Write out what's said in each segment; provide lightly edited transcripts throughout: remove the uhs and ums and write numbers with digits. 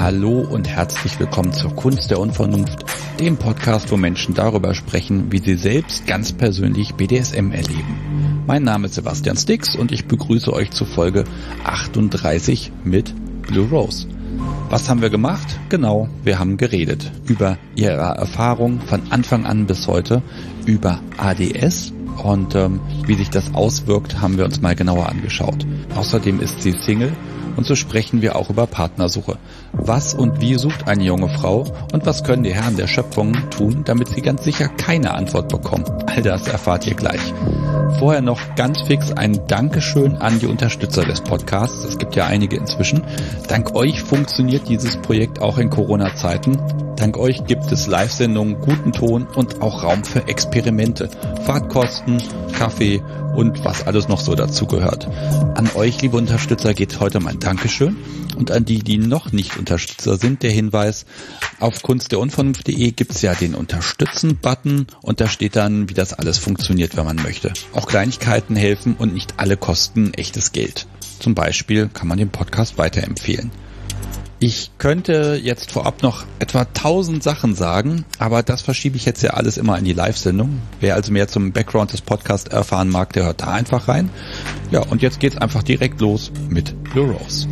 Hallo und herzlich willkommen zur Kunst der Unvernunft, dem Podcast, wo Menschen darüber sprechen, wie sie selbst ganz persönlich BDSM erleben. Mein Name ist Sebastian Stix und ich begrüße euch zu Folge 38 mit Blue Rose. Was haben wir gemacht? Genau, wir haben geredet über ihre Erfahrung von Anfang an bis heute, über ADS und wie sich das auswirkt, haben wir uns mal genauer angeschaut. Außerdem ist sie Single. Und so sprechen wir auch über Partnersuche. Was und wie sucht eine junge Frau und was können die Herren der Schöpfung tun, damit sie ganz sicher keine Antwort bekommen? All das erfahrt ihr gleich. Vorher noch ganz fix ein Dankeschön an die Unterstützer des Podcasts. Es gibt ja einige inzwischen. Dank euch funktioniert dieses Projekt auch in Corona-Zeiten. Dank euch gibt es Live-Sendungen, guten Ton und auch Raum für Experimente. Fahrtkosten, Kaffee und was alles noch so dazu gehört. An euch, liebe Unterstützer, geht heute mein Dankeschön. Und an die, die noch nicht Unterstützer sind, der Hinweis, auf kunstderunvernunft.de gibt's ja den Unterstützen-Button und da steht dann, wie das alles funktioniert, wenn man möchte. Auch Kleinigkeiten helfen und nicht alle kosten echtes Geld. Zum Beispiel kann man den Podcast weiterempfehlen. Ich könnte jetzt vorab noch etwa 1000 Sachen sagen, aber das verschiebe ich jetzt ja alles immer in die Live-Sendung. Wer also mehr zum Background des Podcasts erfahren mag, der hört da einfach rein. Ja, und jetzt geht's einfach direkt los mit Blue Rose.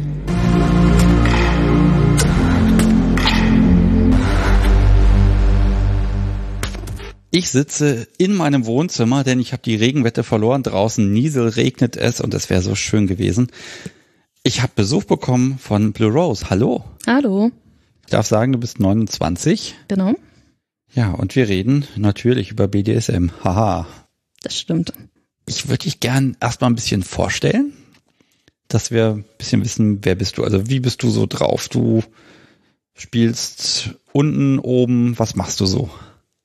Ich sitze in meinem Wohnzimmer, denn ich habe die Regenwette verloren. Draußen regnet es und es wäre so schön gewesen. Ich habe Besuch bekommen von Blue Rose. Hallo. Hallo. Ich darf sagen, du bist 29. Genau. Ja, und wir reden natürlich über BDSM. Haha. Das stimmt. Ich würde dich gern erstmal ein bisschen vorstellen, dass wir ein bisschen wissen, wer bist du? Also wie bist du so drauf? Du spielst unten, oben, was machst du so?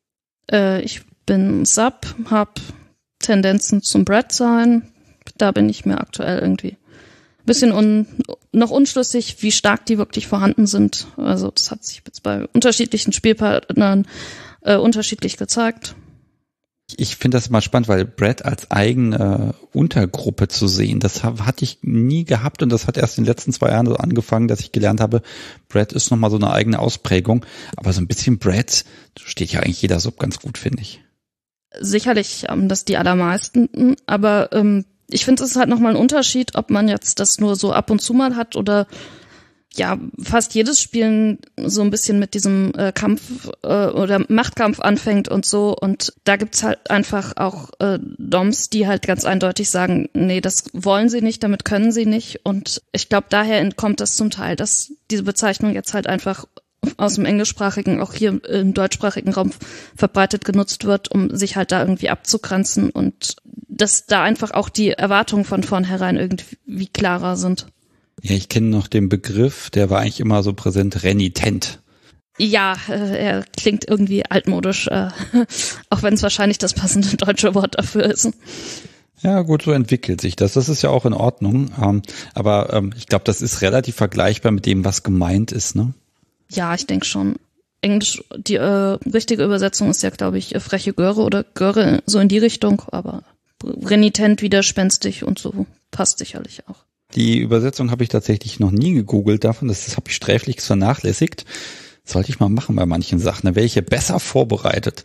Ich bin Sub, hab Tendenzen zum Brat sein. Da bin ich mir aktuell irgendwie bisschen noch unschlüssig, wie stark die wirklich vorhanden sind. Also das hat sich jetzt bei unterschiedlichen Spielpartnern unterschiedlich gezeigt. Ich finde das mal spannend, weil Brat als eigene Untergruppe zu sehen, das hatte ich nie gehabt und das hat erst in den letzten 2 Jahren so angefangen, dass ich gelernt habe, Brat ist nochmal so eine eigene Ausprägung, aber so ein bisschen Brat steht ja eigentlich jeder Sub ganz gut, finde ich. Sicherlich das die allermeisten, aber ich finde, es ist halt nochmal ein Unterschied, ob man jetzt das nur so ab und zu mal hat oder ja, fast jedes Spielen so ein bisschen mit diesem Kampf oder Machtkampf anfängt und so. Und da gibt's halt einfach auch Doms, die halt ganz eindeutig sagen, nee, das wollen sie nicht, damit können sie nicht. Und ich glaube, daher entkommt das zum Teil, dass diese Bezeichnung jetzt halt einfach aus dem englischsprachigen, auch hier im deutschsprachigen Raum verbreitet genutzt wird, um sich halt da irgendwie abzugrenzen und dass da einfach auch die Erwartungen von vornherein irgendwie klarer sind. Ja, ich kenne noch den Begriff, der war eigentlich immer so präsent, renitent. Ja, er klingt irgendwie altmodisch, auch wenn es wahrscheinlich das passende deutsche Wort dafür ist. Ja gut, so entwickelt sich das. Das ist ja auch in Ordnung, aber ich glaube, das ist relativ vergleichbar mit dem, was gemeint ist, ne? Ja, ich denke schon. Englisch, die richtige Übersetzung ist ja, glaube ich, freche Göre oder Göre, so in die Richtung, aber renitent, widerspenstig und so passt sicherlich auch. Die Übersetzung habe ich tatsächlich noch nie gegoogelt davon, das habe ich sträflich vernachlässigt. Das sollte ich mal machen bei manchen Sachen, da wäre ich ja besser vorbereitet.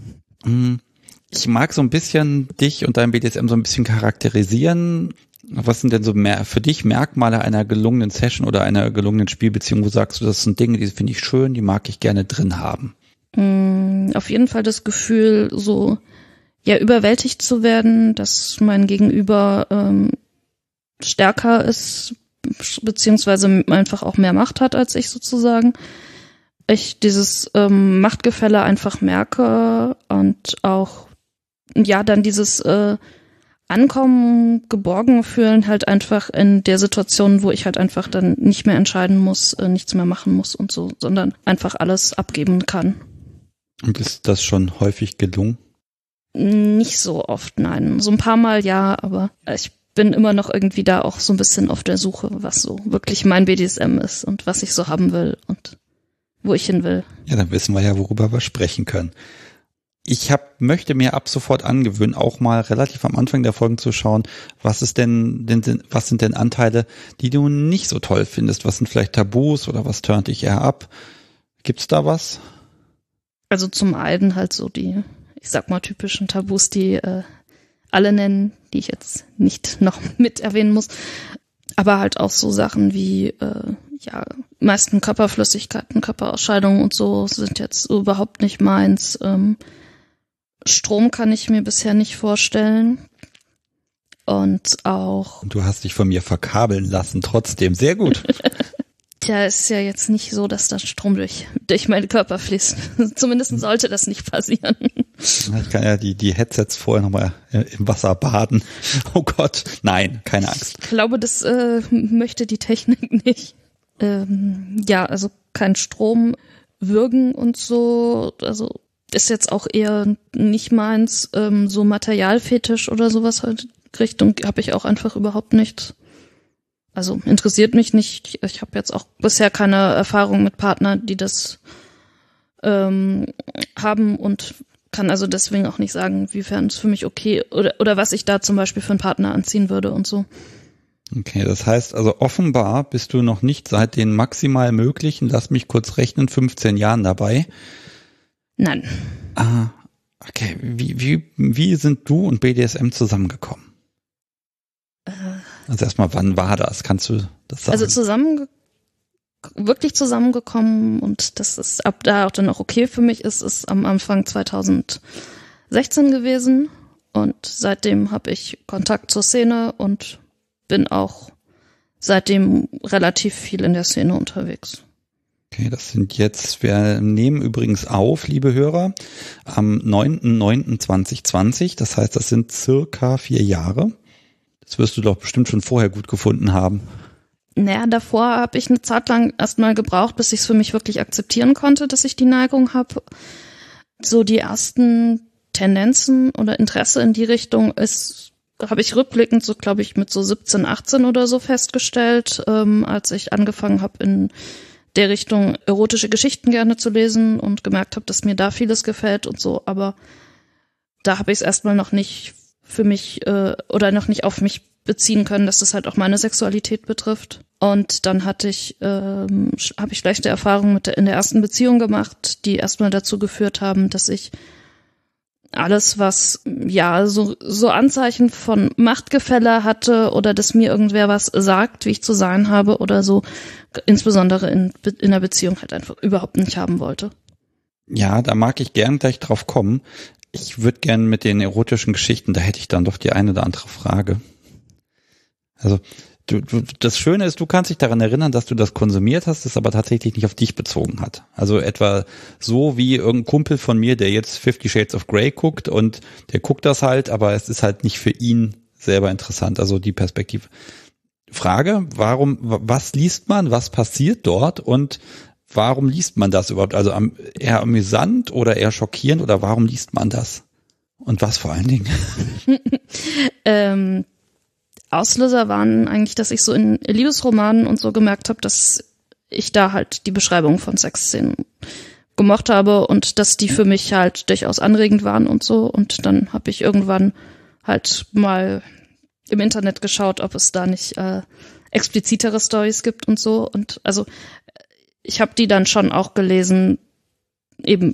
Ich mag so ein bisschen dich und dein BDSM so ein bisschen charakterisieren. Was sind denn so für dich Merkmale einer gelungenen Session oder einer gelungenen Spielbeziehung, wo sagst du, das sind Dinge, die finde ich schön, die mag ich gerne drin haben? Auf jeden Fall das Gefühl, so ja überwältigt zu werden, dass mein Gegenüber stärker ist, beziehungsweise einfach auch mehr Macht hat als ich sozusagen. Ich dieses Machtgefälle einfach merke und auch ja dann dieses Ankommen, geborgen fühlen, halt einfach in der Situation, wo ich halt einfach dann nicht mehr entscheiden muss, nichts mehr machen muss und so, sondern einfach alles abgeben kann. Und ist das schon häufig gelungen? Nicht so oft, nein. So ein paar Mal ja, aber ich bin immer noch irgendwie da auch so ein bisschen auf der Suche, was so wirklich mein BDSM ist und was ich so haben will und wo ich hin will. Ja, dann wissen wir ja, worüber wir sprechen können. möchte mir ab sofort angewöhnen, auch mal relativ am Anfang der Folgen zu schauen, was sind denn Anteile, die du nicht so toll findest? Was sind vielleicht Tabus oder was turnt dich eher ab? Gibt's da was? Also zum einen halt so die, ich sag mal, typischen Tabus, die alle nennen, die ich jetzt nicht noch mit erwähnen muss. Aber halt auch so Sachen wie, meisten Körperflüssigkeiten, Körperausscheidungen und so sind jetzt überhaupt nicht meins. Strom kann ich mir bisher nicht vorstellen. Und auch... Du hast dich von mir verkabeln lassen, trotzdem. Sehr gut. Tja, es ist ja jetzt nicht so, dass da Strom durch meinen Körper fließt. Zumindest sollte das nicht passieren. Ich kann ja die Headsets vorher nochmal im Wasser baden. Oh Gott, nein, keine Angst. Ich glaube, das möchte die Technik nicht. Also kein Strom, Würgen und so, also ist jetzt auch eher nicht meins, so Materialfetisch oder sowas halt Richtung habe ich auch einfach überhaupt nicht. Also interessiert mich nicht. Ich habe jetzt auch bisher keine Erfahrung mit Partnern, die das haben und kann also deswegen auch nicht sagen, wiefern es für mich okay oder was ich da zum Beispiel für einen Partner anziehen würde und so. Okay, das heißt also offenbar bist du noch nicht seit den maximal möglichen, lass mich kurz rechnen, 15 Jahren dabei. Nein. Ah, okay. Wie sind du und BDSM zusammengekommen? Also erstmal, wann war das? Kannst du das sagen? Also wirklich zusammengekommen und das ist ab da auch dann auch okay für mich ist am Anfang 2016 gewesen und seitdem habe ich Kontakt zur Szene und bin auch seitdem relativ viel in der Szene unterwegs. Okay, das sind jetzt, wir nehmen übrigens auf, liebe Hörer, am 9.9.2020, das heißt, das sind circa 4 Jahre. Das wirst du doch bestimmt schon vorher gut gefunden haben. Naja, davor habe ich eine Zeit lang erstmal gebraucht, bis ich es für mich wirklich akzeptieren konnte, dass ich die Neigung habe. So die ersten Tendenzen oder Interesse in die Richtung habe ich rückblickend so, glaube ich, mit so 17, 18 oder so festgestellt, als ich angefangen habe, in der Richtung erotische Geschichten gerne zu lesen und gemerkt habe, dass mir da vieles gefällt und so. Aber da habe ich es erstmal noch nicht für mich oder noch nicht auf mich beziehen können, dass das halt auch meine Sexualität betrifft. Und dann habe ich schlechte Erfahrungen in der ersten Beziehung gemacht, die erstmal dazu geführt haben, dass ich alles, was so Anzeichen von Machtgefälle hatte oder dass mir irgendwer was sagt, wie ich zu sein habe oder so, insbesondere in der Beziehung halt einfach überhaupt nicht haben wollte. Ja, da mag ich gern gleich drauf kommen. Ich würde gern mit den erotischen Geschichten, da hätte ich dann doch die eine oder andere Frage. Also das Schöne ist, du kannst dich daran erinnern, dass du das konsumiert hast, das aber tatsächlich nicht auf dich bezogen hat. Also etwa so wie irgendein Kumpel von mir, der jetzt 50 Shades of Grey guckt und der guckt das halt, aber es ist halt nicht für ihn selber interessant, also die Perspektive. Frage, was liest man, was passiert dort und warum liest man das überhaupt? Also eher amüsant oder eher schockierend oder warum liest man das? Und was vor allen Dingen? Auslöser waren eigentlich, dass ich so in Liebesromanen und so gemerkt habe, dass ich da halt die Beschreibung von Sexszenen gemocht habe und dass die für mich halt durchaus anregend waren und so. Und dann habe ich irgendwann halt mal im Internet geschaut, ob es da nicht explizitere Storys gibt und so. Und also ich habe die dann schon auch gelesen, eben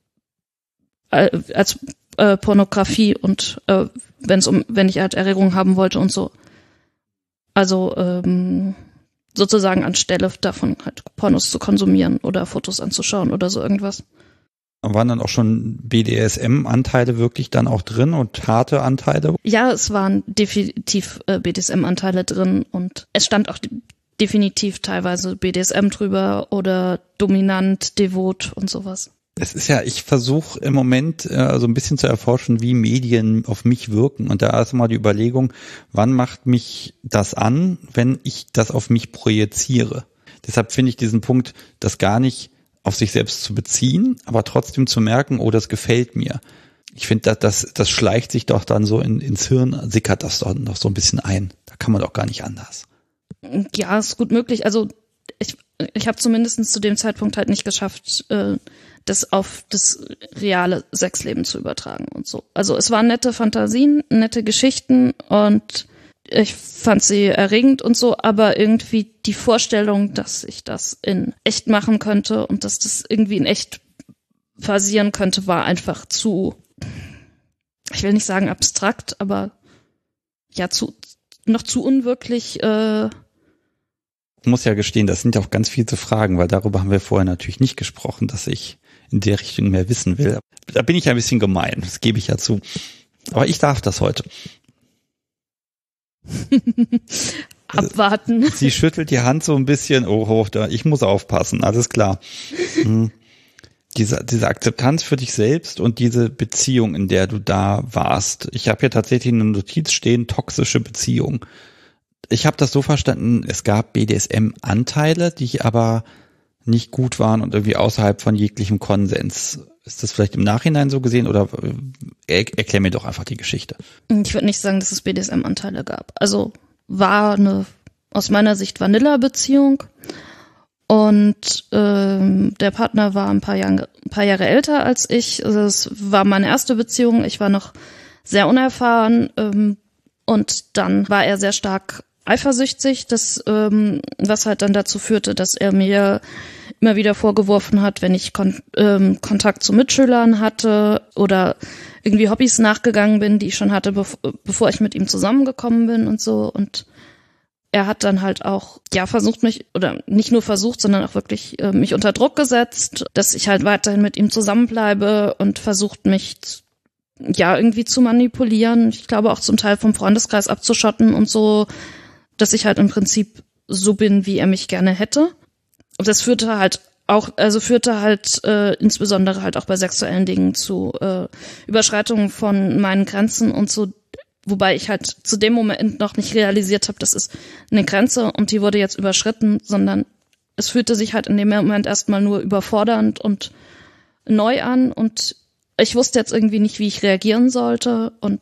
als Pornografie und wenn ich halt Erregung haben wollte und so. Also sozusagen anstelle davon halt Pornos zu konsumieren oder Fotos anzuschauen oder so irgendwas. Waren dann auch schon BDSM-Anteile wirklich dann auch drin und harte Anteile? Ja, es waren definitiv BDSM-Anteile drin und es stand auch definitiv teilweise BDSM drüber oder dominant, devot und sowas. Es ist ja, ich versuche im Moment so ein bisschen zu erforschen, wie Medien auf mich wirken. Und da ist mal die Überlegung, wann macht mich das an, wenn ich das auf mich projiziere? Deshalb finde ich diesen Punkt, das gar nicht auf sich selbst zu beziehen, aber trotzdem zu merken, oh, das gefällt mir. Ich finde, das schleicht sich doch dann so ins Hirn, sickert das doch noch so ein bisschen ein. Da kann man doch gar nicht anders. Ja, ist gut möglich. Also ich habe zumindest zu dem Zeitpunkt halt nicht geschafft, das auf das reale Sexleben zu übertragen und so. Also es waren nette Fantasien, nette Geschichten und ich fand sie erregend und so, aber irgendwie die Vorstellung, dass ich das in echt machen könnte und dass das irgendwie in echt passieren könnte, war einfach zu, ich will nicht sagen abstrakt, aber ja, noch zu unwirklich. Ich muss ja gestehen, das sind ja auch ganz viele Fragen, weil darüber haben wir vorher natürlich nicht gesprochen, dass ich in der Richtung mehr wissen will. Da bin ich ein bisschen gemein, das gebe ich ja zu. Aber ich darf das heute. Abwarten. Sie schüttelt die Hand so ein bisschen, oh, ich muss aufpassen, alles klar. Diese Akzeptanz für dich selbst und diese Beziehung, in der du da warst. Ich habe hier tatsächlich eine Notiz stehen, toxische Beziehung. Ich habe das so verstanden, es gab BDSM-Anteile, die aber nicht gut waren und irgendwie außerhalb von jeglichem Konsens. Ist das vielleicht im Nachhinein so gesehen oder erklär mir doch einfach die Geschichte. Ich würde nicht sagen, dass es BDSM-Anteile gab. Also war eine aus meiner Sicht Vanilla-Beziehung und der Partner war ein paar Jahre älter als ich. Also es war meine erste Beziehung. Ich war noch sehr unerfahren und dann war er sehr stark eifersüchtig, was halt dann dazu führte, dass er mir immer wieder vorgeworfen hat, wenn ich Kontakt zu Mitschülern hatte oder irgendwie Hobbys nachgegangen bin, die ich schon hatte, bevor ich mit ihm zusammengekommen bin und so. Und er hat dann halt auch, ja, versucht mich, oder nicht nur versucht, sondern auch wirklich mich unter Druck gesetzt, dass ich halt weiterhin mit ihm zusammenbleibe und versucht mich irgendwie zu manipulieren. Ich glaube auch zum Teil vom Freundeskreis abzuschotten und so, dass ich halt im Prinzip so bin, wie er mich gerne hätte. Und das führte halt insbesondere halt auch bei sexuellen Dingen zu Überschreitungen von meinen Grenzen und so, wobei ich halt zu dem Moment noch nicht realisiert habe, das ist eine Grenze und die wurde jetzt überschritten, sondern es fühlte sich halt in dem Moment erstmal nur überfordernd und neu an und ich wusste jetzt irgendwie nicht, wie ich reagieren sollte und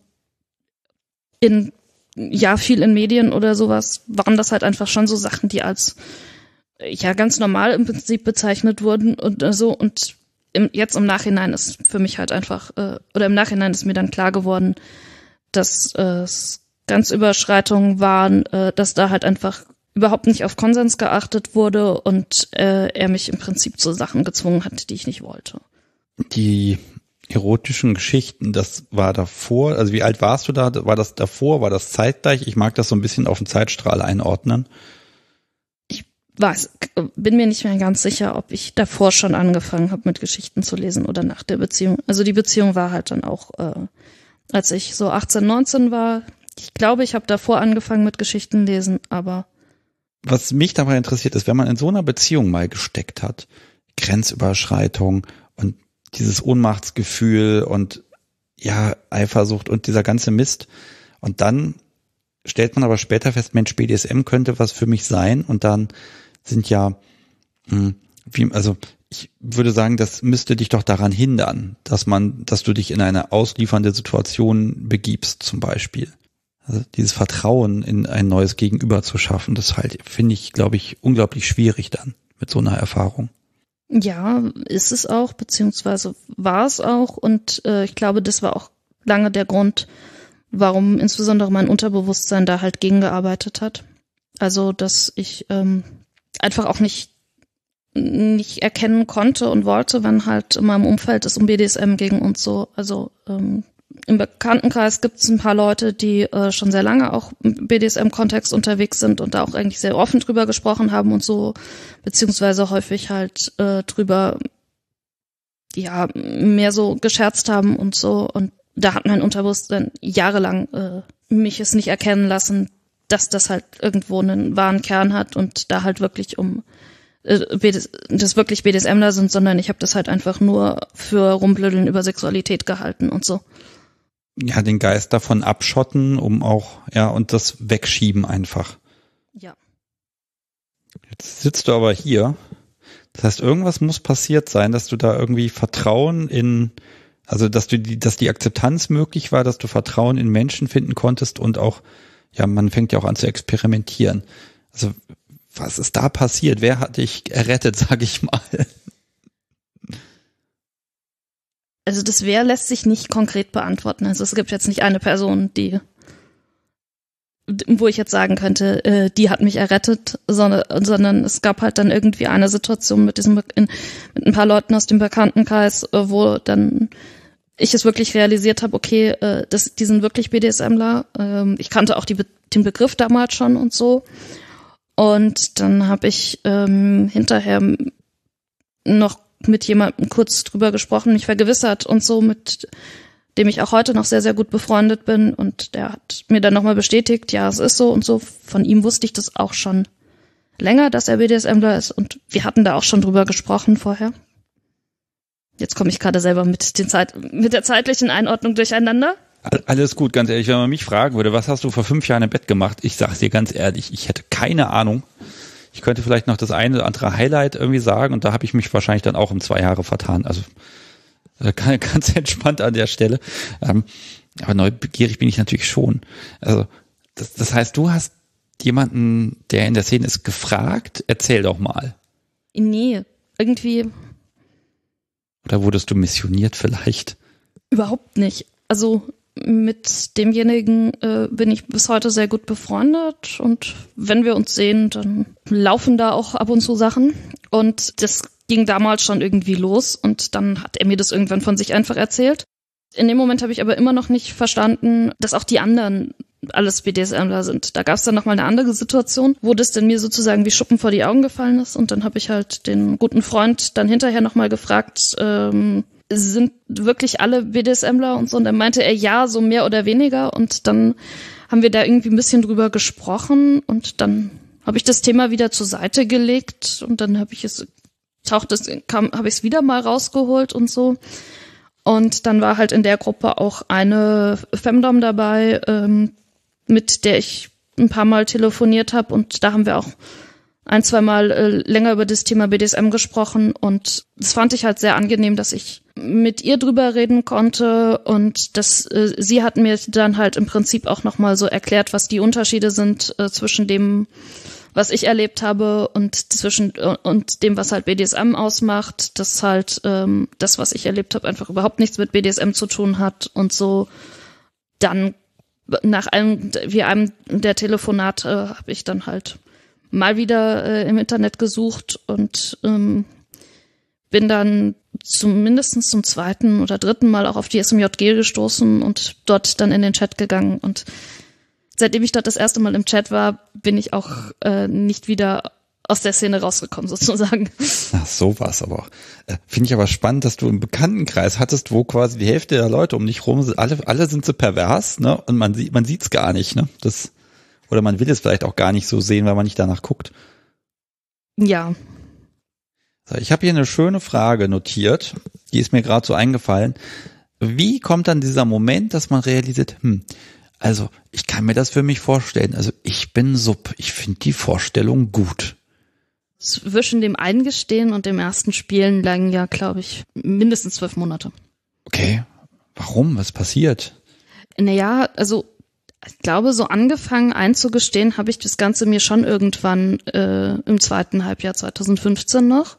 viel in Medien oder sowas waren das halt einfach schon so Sachen, die als ganz normal im Prinzip bezeichnet wurden und so und jetzt im Nachhinein ist für mich halt einfach im Nachhinein ist mir dann klar geworden, dass es Grenzüberschreitungen waren, dass da halt einfach überhaupt nicht auf Konsens geachtet wurde und er mich im Prinzip zu Sachen gezwungen hat, die ich nicht wollte. Die erotischen Geschichten, das war davor, also wie alt warst du da? War das davor, war das zeitgleich? Ich mag das so ein bisschen auf den Zeitstrahl einordnen. Ich bin mir nicht mehr ganz sicher, ob ich davor schon angefangen habe, mit Geschichten zu lesen oder nach der Beziehung. Also die Beziehung war halt dann auch, als ich so 18, 19 war. Ich glaube, ich habe davor angefangen mit Geschichten lesen, aber was mich dabei interessiert ist, wenn man in so einer Beziehung mal gesteckt hat, Grenzüberschreitung und dieses Ohnmachtsgefühl und Eifersucht und dieser ganze Mist. Und dann stellt man aber später fest, Mensch, BDSM könnte was für mich sein. Und dann sind ich würde sagen, das müsste dich doch daran hindern, dass du dich in eine ausliefernde Situation begibst, zum Beispiel. Also dieses Vertrauen in ein neues Gegenüber zu schaffen, das halt, finde ich, glaube ich, unglaublich schwierig dann mit so einer Erfahrung. Ja, ist es auch, beziehungsweise war es auch und ich glaube, das war auch lange der Grund, warum insbesondere mein Unterbewusstsein da halt gegengearbeitet hat. Also, dass ich einfach auch nicht erkennen konnte und wollte, wenn halt in meinem Umfeld es um BDSM ging und so. Also im Bekanntenkreis gibt es ein paar Leute, die schon sehr lange auch im BDSM-Kontext unterwegs sind und da auch eigentlich sehr offen drüber gesprochen haben und so, beziehungsweise häufig halt drüber mehr so gescherzt haben und so. Und da hat mein Unterbewusstsein jahrelang mich es nicht erkennen lassen, dass das halt irgendwo einen wahren Kern hat und da halt wirklich das wirklich BDSMler sind, sondern ich habe das halt einfach nur für Rumblödeln über Sexualität gehalten und so. Ja, den Geist davon abschotten, um auch, und das wegschieben einfach. Ja. Jetzt sitzt du aber hier. Das heißt, irgendwas muss passiert sein, dass du da irgendwie Vertrauen dass die Akzeptanz möglich war, dass du Vertrauen in Menschen finden konntest und auch, man fängt ja auch an zu experimentieren. Also, was ist da passiert? Wer hat dich errettet, sag ich mal? Also das Wer lässt sich nicht konkret beantworten. Also es gibt jetzt nicht eine Person, wo ich jetzt sagen könnte, die hat mich errettet, sondern es gab halt dann irgendwie eine Situation mit ein paar Leuten aus dem Bekanntenkreis, wo dann ich es wirklich realisiert habe, okay, die sind wirklich BDSMler. Ich kannte auch den Begriff damals schon und so. Und dann habe ich hinterher noch mit jemandem kurz drüber gesprochen, mich vergewissert und so, mit dem ich auch heute noch sehr, sehr gut befreundet bin. Und der hat mir dann nochmal bestätigt, ja, es ist so und so. Von ihm wusste ich das auch schon länger, dass er BDSMler ist. Und wir hatten da auch schon drüber gesprochen vorher. Jetzt komme ich gerade selber mit der zeitlichen Einordnung durcheinander. Alles gut, ganz ehrlich, wenn man mich fragen würde, was hast du vor 5 Jahren im Bett gemacht? Ich sage dir ganz ehrlich, ich hätte keine Ahnung. Ich könnte vielleicht noch das eine oder andere Highlight irgendwie sagen und da habe ich mich wahrscheinlich dann auch um 2 Jahre vertan. Also ganz entspannt an der Stelle. Aber neugierig bin ich natürlich schon. Also das heißt, du hast jemanden, der in der Szene ist, gefragt, erzähl doch mal. Nee, irgendwie. Oder wurdest du missioniert vielleicht? Überhaupt nicht. Also mit demjenigen bin ich bis heute sehr gut befreundet und wenn wir uns sehen, dann laufen da auch ab und zu Sachen und das ging damals schon irgendwie los und dann hat er mir das irgendwann von sich einfach erzählt. In dem Moment habe ich aber immer noch nicht verstanden, dass auch die anderen alles BDSMler sind. Da gab es dann nochmal eine andere Situation, wo das denn mir sozusagen wie Schuppen vor die Augen gefallen ist und dann habe ich halt den guten Freund dann hinterher nochmal gefragt, sind wirklich alle BDSMler und so? Und dann meinte er, ja, so mehr oder weniger. Und dann haben wir da irgendwie ein bisschen drüber gesprochen und dann habe ich das Thema wieder zur Seite gelegt und dann habe ich es wieder mal rausgeholt und so. Und dann war halt in der Gruppe auch eine Femdom dabei, mit der ich ein paar Mal telefoniert habe und da haben wir auch 1-2 Mal länger über das Thema BDSM gesprochen und das fand ich halt sehr angenehm, dass ich mit ihr drüber reden konnte und sie hat mir dann halt im Prinzip auch nochmal so erklärt, was die Unterschiede sind zwischen dem, was ich erlebt habe und dem, was halt BDSM ausmacht, dass halt das, was ich erlebt habe, einfach überhaupt nichts mit BDSM zu tun hat und so. Dann nach einem der Telefonate habe ich dann halt mal wieder im Internet gesucht und bin dann zumindest zum 2. oder 3. Mal auch auf die SMJG gestoßen und dort dann in den Chat gegangen. Und seitdem ich dort das erste Mal im Chat war, bin ich auch nicht wieder aus der Szene rausgekommen, sozusagen. Ach, so war's aber auch. Finde ich aber spannend, dass du einen Bekanntenkreis hattest, wo quasi die Hälfte der Leute um dich rum sind. Alle sind so pervers, ne? Und man sieht's gar nicht, ne? Oder man will es vielleicht auch gar nicht so sehen, weil man nicht danach guckt. Ja. So, ich habe hier eine schöne Frage notiert, die ist mir gerade so eingefallen. Wie kommt dann dieser Moment, dass man realisiert, also ich kann mir das für mich vorstellen, also ich bin Sub, ich finde die Vorstellung gut. Zwischen dem Eingestehen und dem ersten Spielen lagen ja, glaube ich, mindestens 12 Monate. Okay, warum? Was passiert? Naja, also ich glaube, so angefangen einzugestehen habe ich das Ganze mir schon irgendwann im 2. Halbjahr 2015 noch.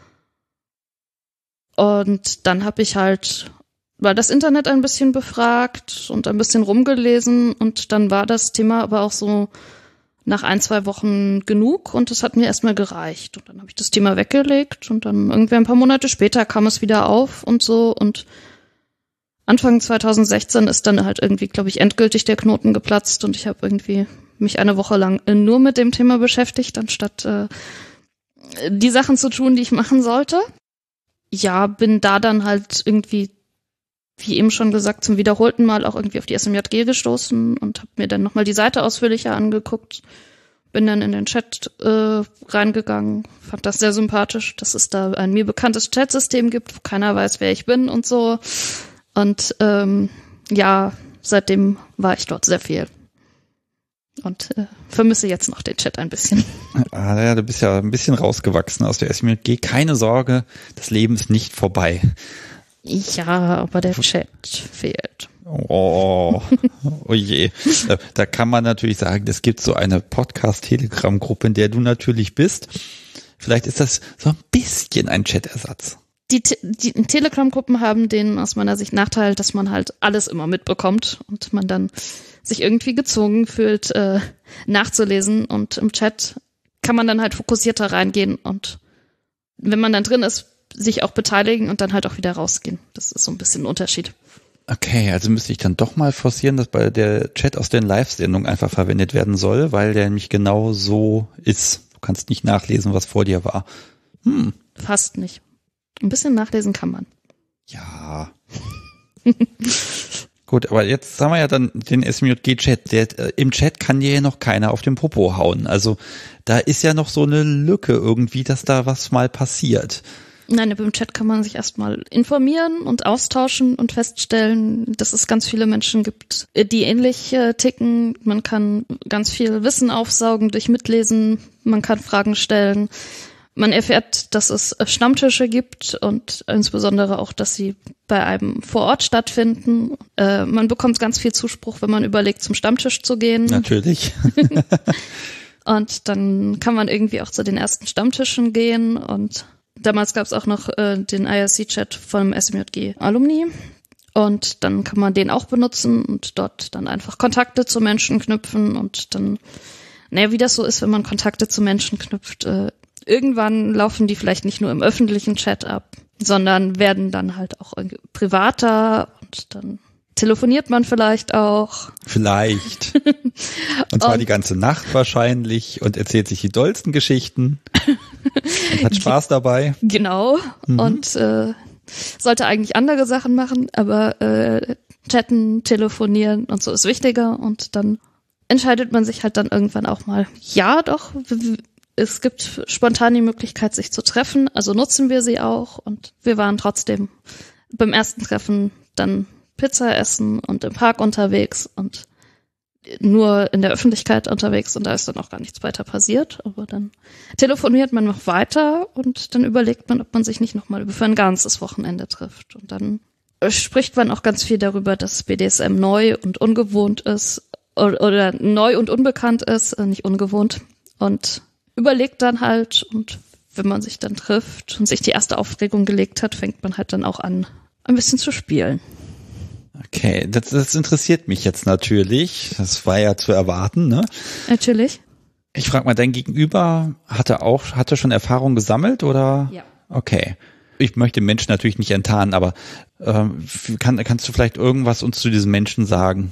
Und dann habe ich halt mal das Internet ein bisschen befragt und ein bisschen rumgelesen und dann war das Thema aber auch so nach 1-2 Wochen genug und es hat mir erstmal gereicht. Und dann habe ich das Thema weggelegt und dann irgendwie ein paar Monate später kam es wieder auf und so und Anfang 2016 ist dann halt irgendwie, glaube ich, endgültig der Knoten geplatzt und ich habe irgendwie mich eine Woche lang nur mit dem Thema beschäftigt, anstatt die Sachen zu tun, die ich machen sollte. Ja, bin da dann halt irgendwie, wie eben schon gesagt, zum wiederholten Mal auch irgendwie auf die SMJG gestoßen und habe mir dann nochmal die Seite ausführlicher angeguckt. Bin dann in den Chat reingegangen, fand das sehr sympathisch, dass es da ein mir bekanntes Chatsystem gibt, wo keiner weiß, wer ich bin und so. Und ja, seitdem war ich dort sehr viel. Und vermisse jetzt noch den Chat ein bisschen. Ja, du bist ja ein bisschen rausgewachsen aus der SMJG. Keine Sorge, das Leben ist nicht vorbei. Ja, aber der Chat fehlt. Oh je. Da kann man natürlich sagen, es gibt so eine Podcast-Telegram-Gruppe, in der du natürlich bist. Vielleicht ist das so ein bisschen ein Chat-Ersatz. Die Telegram-Gruppen haben den aus meiner Sicht Nachteil, dass man halt alles immer mitbekommt und man dann sich irgendwie gezwungen fühlt, nachzulesen. Und im Chat kann man dann halt fokussierter reingehen und wenn man dann drin ist, sich auch beteiligen und dann halt auch wieder rausgehen. Das ist so ein bisschen ein Unterschied. Okay, also müsste ich dann doch mal forcieren, dass bei der Chat aus den Live-Sendungen einfach verwendet werden soll, weil der nämlich genau so ist. Du kannst nicht nachlesen, was vor dir war. Fast nicht. Ein bisschen nachlesen kann man. Ja. Gut, aber jetzt haben wir ja dann den SMJG-Chat. Im Chat kann dir ja noch keiner auf den Popo hauen. Also da ist ja noch so eine Lücke irgendwie, dass da was mal passiert. Nein, im Chat kann man sich erstmal informieren und austauschen und feststellen, dass es ganz viele Menschen gibt, die ähnlich ticken. Man kann ganz viel Wissen aufsaugen durch Mitlesen. Man kann Fragen stellen. Man erfährt, dass es Stammtische gibt und insbesondere auch, dass sie bei einem vor Ort stattfinden. Man bekommt ganz viel Zuspruch, wenn man überlegt, zum Stammtisch zu gehen. Natürlich. Und dann kann man irgendwie auch zu den ersten Stammtischen gehen und damals gab es auch noch den IRC-Chat vom SMJG-Alumni und dann kann man den auch benutzen und dort dann einfach Kontakte zu Menschen knüpfen und dann, wie das so ist, wenn man Kontakte zu Menschen knüpft, irgendwann laufen die vielleicht nicht nur im öffentlichen Chat ab, sondern werden dann halt auch privater und dann telefoniert man vielleicht auch. Vielleicht. Und zwar die ganze Nacht wahrscheinlich und erzählt sich die dollsten Geschichten und hat Spaß dabei. Genau. Und sollte eigentlich andere Sachen machen, aber chatten, telefonieren und so ist wichtiger und dann entscheidet man sich halt dann irgendwann auch mal, ja doch, es gibt spontan die Möglichkeit, sich zu treffen, also nutzen wir sie auch und wir waren trotzdem beim ersten Treffen dann Pizza essen und im Park unterwegs und nur in der Öffentlichkeit unterwegs und da ist dann auch gar nichts weiter passiert. Aber dann telefoniert man noch weiter und dann überlegt man, ob man sich nicht nochmal für ein ganzes Wochenende trifft. Und dann spricht man auch ganz viel darüber, dass BDSM neu und ungewohnt ist oder neu und unbekannt ist, nicht ungewohnt. Und überlegt dann halt und wenn man sich dann trifft und sich die erste Aufregung gelegt hat, fängt man halt dann auch an, ein bisschen zu spielen. Okay, das interessiert mich jetzt natürlich. Das war ja zu erwarten, ne? Natürlich. Ich frage mal, dein Gegenüber hatte schon Erfahrung gesammelt, oder? Ja. Okay. Ich möchte den Menschen natürlich nicht enttarnen, aber kannst du vielleicht irgendwas uns zu diesem Menschen sagen?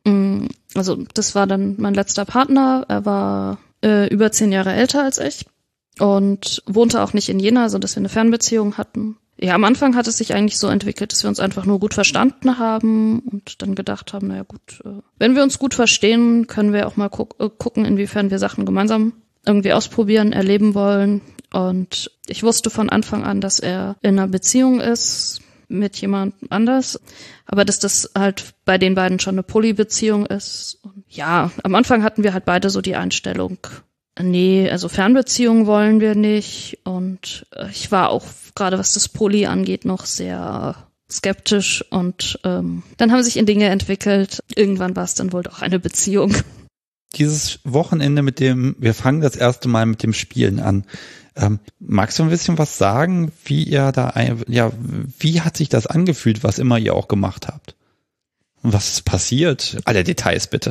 Also das war dann mein letzter Partner. Er war über 10 Jahre älter als ich und wohnte auch nicht in Jena, so dass wir eine Fernbeziehung hatten. Ja, am Anfang hat es sich eigentlich so entwickelt, dass wir uns einfach nur gut verstanden haben und dann gedacht haben, naja gut, wenn wir uns gut verstehen, können wir auch mal gucken, inwiefern wir Sachen gemeinsam irgendwie ausprobieren, erleben wollen. Und ich wusste von Anfang an, dass er in einer Beziehung ist mit jemand anders, aber dass das halt bei den beiden schon eine Polybeziehung ist. Und ja, am Anfang hatten wir halt beide so die Einstellung, nee, also Fernbeziehungen wollen wir nicht und ich war auch gerade was das Poly angeht noch sehr skeptisch und dann haben sich Dinge entwickelt. Irgendwann war es dann wohl doch eine Beziehung. Dieses Wochenende wir fangen das erste Mal mit dem Spielen an. Magst du ein bisschen was sagen, wie hat sich das angefühlt, was immer ihr auch gemacht habt? Und was ist passiert? Alle Details bitte.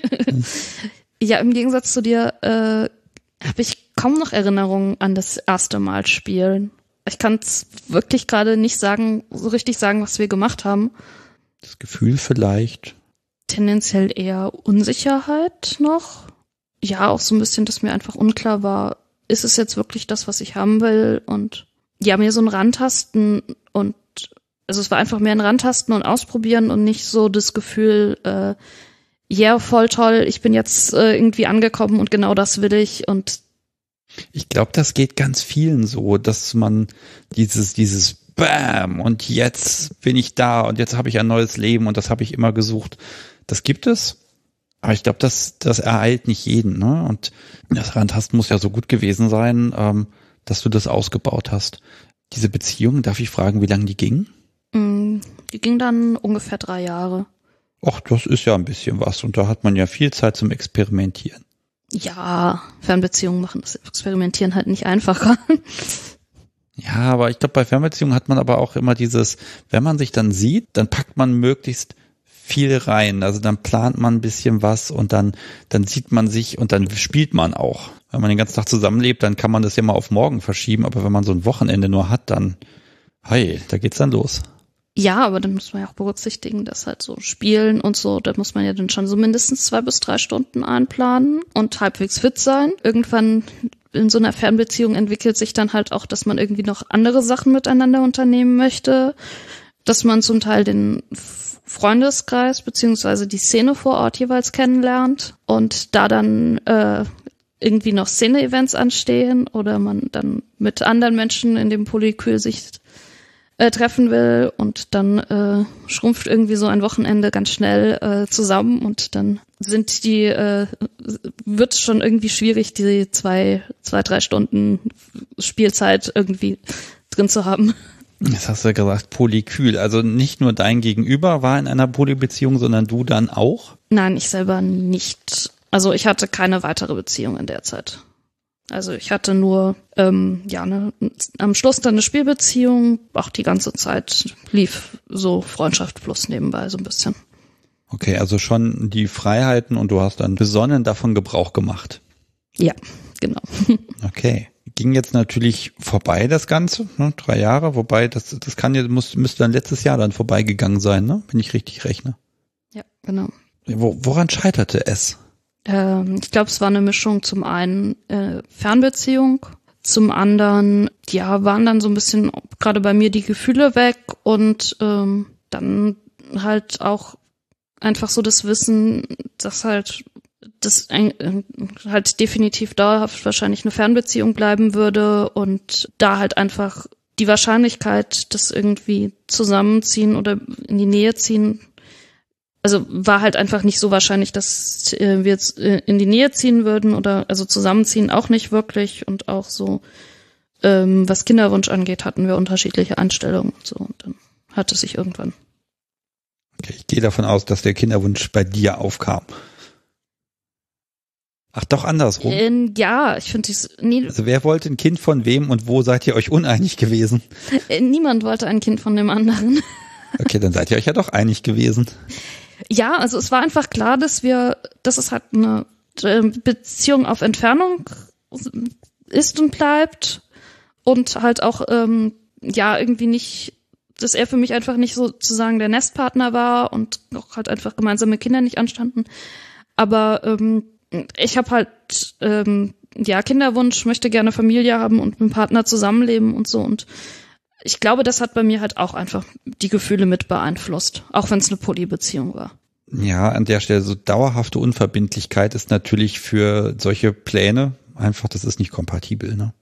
Ja, im Gegensatz zu dir habe ich kaum noch Erinnerungen an das erste Mal spielen. Ich kann es wirklich gerade nicht so richtig sagen, was wir gemacht haben. Das Gefühl vielleicht? Tendenziell eher Unsicherheit noch. Ja, auch so ein bisschen, dass mir einfach unklar war, ist es jetzt wirklich das, was ich haben will? Und ja, mir so ein Rantasten und also es war einfach mehr ein Rantasten und Ausprobieren und nicht so das Gefühl, voll toll, ich bin jetzt irgendwie angekommen und genau das will ich und ich glaube, das geht ganz vielen so, dass man dieses Bam und jetzt bin ich da und jetzt habe ich ein neues Leben und das habe ich immer gesucht. Das gibt es, aber ich glaube, das ereilt nicht jeden, ne? Und das Rantasten muss ja so gut gewesen sein, dass du das ausgebaut hast. Diese Beziehung, darf ich fragen, wie lange die ging? Die ging dann ungefähr 3 Jahre. Ach, das ist ja ein bisschen was und da hat man ja viel Zeit zum Experimentieren. Ja, Fernbeziehungen machen das Experimentieren halt nicht einfacher. Ja, aber ich glaube, bei Fernbeziehungen hat man aber auch immer dieses, wenn man sich dann sieht, dann packt man möglichst viel rein. Also dann plant man ein bisschen was und dann sieht man sich und dann spielt man auch. Wenn man den ganzen Tag zusammenlebt, dann kann man das ja mal auf morgen verschieben, aber wenn man so ein Wochenende nur hat, dann, hey, da geht's dann los. Ja, aber dann muss man ja auch berücksichtigen, dass halt so Spielen und so, da muss man ja dann schon so mindestens 2 bis 3 Stunden einplanen und halbwegs fit sein. Irgendwann in so einer Fernbeziehung entwickelt sich dann halt auch, dass man irgendwie noch andere Sachen miteinander unternehmen möchte, dass man zum Teil den Freundeskreis beziehungsweise die Szene vor Ort jeweils kennenlernt und da dann irgendwie noch Szene-Events anstehen oder man dann mit anderen Menschen in dem Polykül sich treffen will und dann schrumpft irgendwie so ein Wochenende ganz schnell zusammen und dann wird schon irgendwie schwierig, die 2-3 Stunden Spielzeit irgendwie drin zu haben. Jetzt hast du ja gesagt, Polykül. Also nicht nur dein Gegenüber war in einer Polybeziehung, sondern du dann auch? Nein, ich selber nicht. Also ich hatte keine weitere Beziehung in der Zeit. Also ich hatte nur am Schluss dann eine Spielbeziehung. Auch die ganze Zeit lief so Freundschaft plus nebenbei so ein bisschen. Okay, also schon die Freiheiten und du hast dann besonnen davon Gebrauch gemacht. Ja, genau. Okay. Ging jetzt natürlich vorbei, das Ganze, ne? 3 Jahre, wobei das müsste dann letztes Jahr dann vorbeigegangen sein, ne? Wenn ich richtig rechne. Ja, genau. Woran scheiterte es? Ich glaube, es war eine Mischung, zum einen Fernbeziehung, zum anderen, ja, waren dann so ein bisschen gerade bei mir die Gefühle weg und dann halt auch einfach so das Wissen, dass halt das halt definitiv dauerhaft wahrscheinlich eine Fernbeziehung bleiben würde und da halt einfach die Wahrscheinlichkeit, dass irgendwie zusammenziehen oder in die Nähe ziehen, also war halt einfach nicht so wahrscheinlich, dass wir jetzt in die Nähe ziehen würden oder also zusammenziehen auch nicht wirklich und auch so, was Kinderwunsch angeht, hatten wir unterschiedliche Einstellungen und so und dann hat es sich irgendwann. Okay, ich gehe davon aus, dass der Kinderwunsch bei dir aufkam. Ach, doch andersrum? Ja, ich finde Also wer wollte ein Kind von wem und wo seid ihr euch uneinig gewesen? Niemand wollte ein Kind von dem anderen. Okay, dann seid ihr euch ja doch einig gewesen. Ja, also es war einfach klar, dass es halt eine Beziehung auf Entfernung ist und bleibt und halt auch, irgendwie nicht, dass er für mich einfach nicht sozusagen der Nestpartner war und auch halt einfach gemeinsame Kinder nicht anstanden. Aber ich habe halt Kinderwunsch, möchte gerne Familie haben und mit dem Partner zusammenleben und so und ich glaube, das hat bei mir halt auch einfach die Gefühle mit beeinflusst, auch wenn es eine Polybeziehung war. Ja, an der Stelle so dauerhafte Unverbindlichkeit ist natürlich für solche Pläne einfach, das ist nicht kompatibel, ne?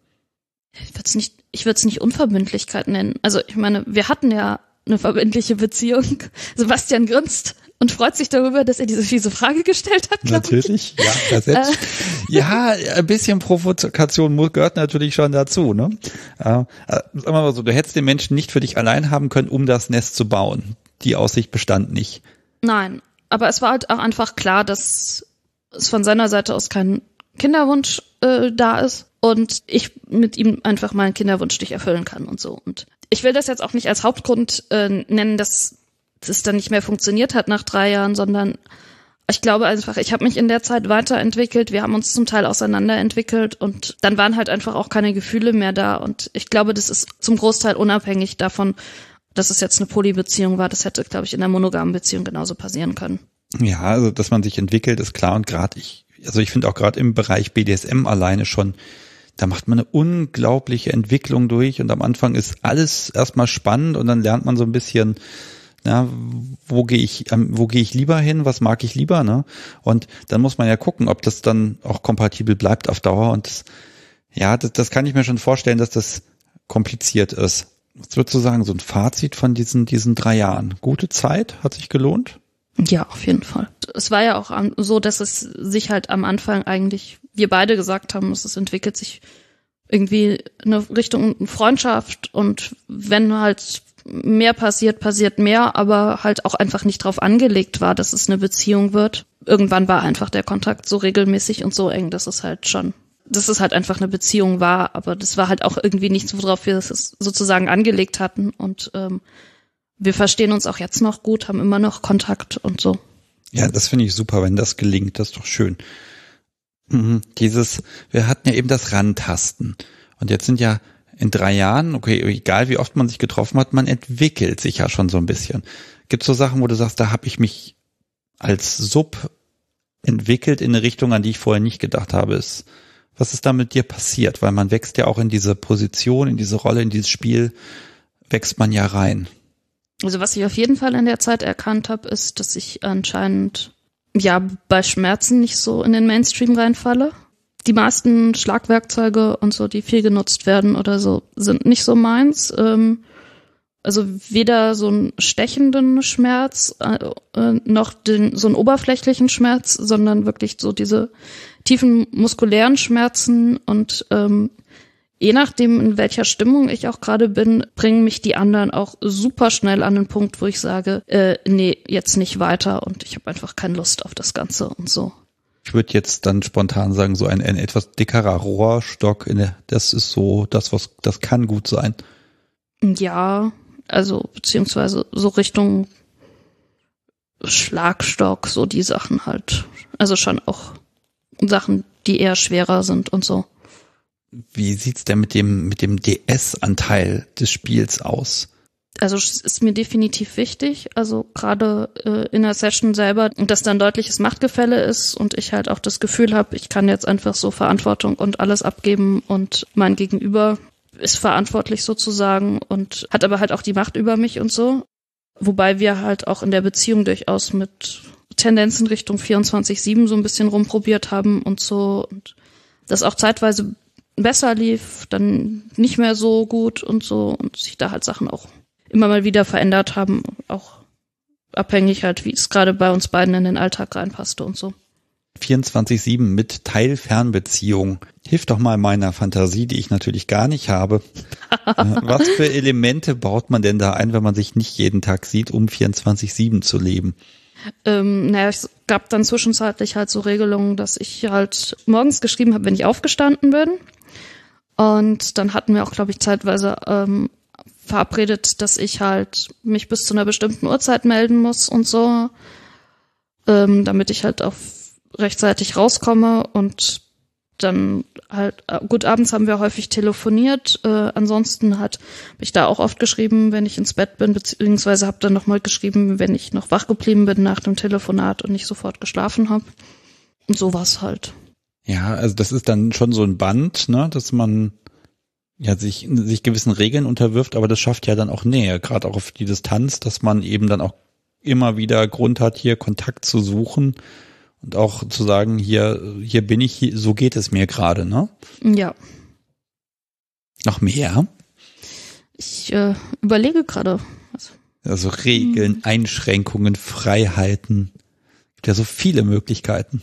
Ich würde es nicht Unverbindlichkeit nennen. Also ich meine, wir hatten ja eine verbindliche Beziehung. Sebastian grinst und freut sich darüber, dass er diese fiese Frage gestellt hat. Natürlich, ja. Ja, ein bisschen Provokation gehört natürlich schon dazu, ne? Sagen wir mal so, du hättest den Menschen nicht für dich allein haben können, um das Nest zu bauen. Die Aussicht bestand nicht. Nein, aber es war halt auch einfach klar, dass es von seiner Seite aus kein Kinderwunsch da ist und ich mit ihm einfach meinen Kinderwunsch nicht erfüllen kann und so. Und ich will das jetzt auch nicht als Hauptgrund nennen, dass es dann nicht mehr funktioniert hat nach 3 Jahren, sondern ich glaube einfach, ich habe mich in der Zeit weiterentwickelt, wir haben uns zum Teil auseinanderentwickelt und dann waren halt einfach auch keine Gefühle mehr da und ich glaube, das ist zum Großteil unabhängig davon, dass es jetzt eine Polybeziehung war. Das hätte, glaube ich, in einer monogamen Beziehung genauso passieren können. Ja, also dass man sich entwickelt, ist klar und ich finde auch gerade im Bereich BDSM alleine schon, da macht man eine unglaubliche Entwicklung durch und am Anfang ist alles erstmal spannend und dann lernt man so ein bisschen, ja, wo gehe ich lieber hin, was mag ich lieber, ne? Und dann muss man ja gucken, ob das dann auch kompatibel bleibt auf Dauer und das kann ich mir schon vorstellen, dass das kompliziert ist. Was würdest du sagen, so ein Fazit von diesen 3 Jahren? Gute Zeit? Hat sich gelohnt? Ja, auf jeden Fall. Es war ja auch so, dass es sich halt am Anfang eigentlich, wir beide gesagt haben, es entwickelt sich irgendwie in eine Richtung Freundschaft und wenn halt mehr passiert mehr, aber halt auch einfach nicht drauf angelegt war, dass es eine Beziehung wird. Irgendwann war einfach der Kontakt so regelmäßig und so eng, dass es halt schon dass es halt einfach eine Beziehung war, aber das war halt auch irgendwie nichts, worauf wir es sozusagen angelegt hatten und wir verstehen uns auch jetzt noch gut, haben immer noch Kontakt und so. Ja, das finde ich super, wenn das gelingt, das ist doch schön. Wir hatten ja eben das Rantasten und jetzt sind ja in 3 Jahren, okay, egal wie oft man sich getroffen hat, man entwickelt sich ja schon so ein bisschen. Gibt es so Sachen, wo du sagst, da habe ich mich als Sub entwickelt in eine Richtung, an die ich vorher nicht gedacht habe. Was ist da mit dir passiert? Weil man wächst ja auch in diese Position, in diese Rolle, in dieses Spiel, wächst man ja rein. Also was ich auf jeden Fall in der Zeit erkannt habe, ist, dass ich anscheinend ja bei Schmerzen nicht so in den Mainstream reinfalle. Die meisten Schlagwerkzeuge und so, die viel genutzt werden oder so, sind nicht so meins. Also weder so einen stechenden Schmerz noch so einen oberflächlichen Schmerz, sondern wirklich so diese tiefen muskulären Schmerzen und je nachdem, in welcher Stimmung ich auch gerade bin, bringen mich die anderen auch super schnell an den Punkt, wo ich sage, nee, jetzt nicht weiter und ich habe einfach keine Lust auf das Ganze und so. Ich würde jetzt dann spontan sagen, so ein etwas dickerer Rohrstock, das ist so das kann gut sein. Ja, also beziehungsweise so Richtung Schlagstock, so die Sachen halt. Also schon auch Sachen, die eher schwerer sind und so. Wie sieht's denn mit dem DS-Anteil des Spiels aus? Also es ist mir definitiv wichtig, also gerade in der Session selber, dass da ein deutliches Machtgefälle ist und ich halt auch das Gefühl habe, ich kann jetzt einfach so Verantwortung und alles abgeben und mein Gegenüber ist verantwortlich sozusagen und hat aber halt auch die Macht über mich und so. Wobei wir halt auch in der Beziehung durchaus mit Tendenzen Richtung 24/7 so ein bisschen rumprobiert haben und so und das auch zeitweise besser lief, dann nicht mehr so gut und so und sich da halt Sachen auch immer mal wieder verändert haben, auch abhängig halt, wie es gerade bei uns beiden in den Alltag reinpasste und so. 24/7 mit Teilfernbeziehung. Hilf doch mal meiner Fantasie, die ich natürlich gar nicht habe. Was für Elemente baut man denn da ein, wenn man sich nicht jeden Tag sieht, um 24/7 zu leben? Es gab dann zwischenzeitlich halt so Regelungen, dass ich halt morgens geschrieben habe, wenn ich aufgestanden bin. Und dann hatten wir auch, glaube ich, zeitweise verabredet, dass ich halt mich bis zu einer bestimmten Uhrzeit melden muss und so, damit ich halt auch rechtzeitig rauskomme und dann halt, gut, abends haben wir häufig telefoniert, ansonsten habe ich da auch oft geschrieben, wenn ich ins Bett bin, beziehungsweise habe dann nochmal geschrieben, wenn ich noch wach geblieben bin nach dem Telefonat und nicht sofort geschlafen habe und sowas halt. Ja, also das ist dann schon so ein Band, ne, dass man ja sich gewissen Regeln unterwirft, aber das schafft ja dann auch Nähe, gerade auch auf die Distanz, dass man eben dann auch immer wieder Grund hat, hier Kontakt zu suchen und auch zu sagen, hier bin ich, hier, so geht es mir gerade, ne? Ja. Noch mehr? Ich überlege gerade. Also Regeln, Einschränkungen, Freiheiten. Gibt ja so viele Möglichkeiten.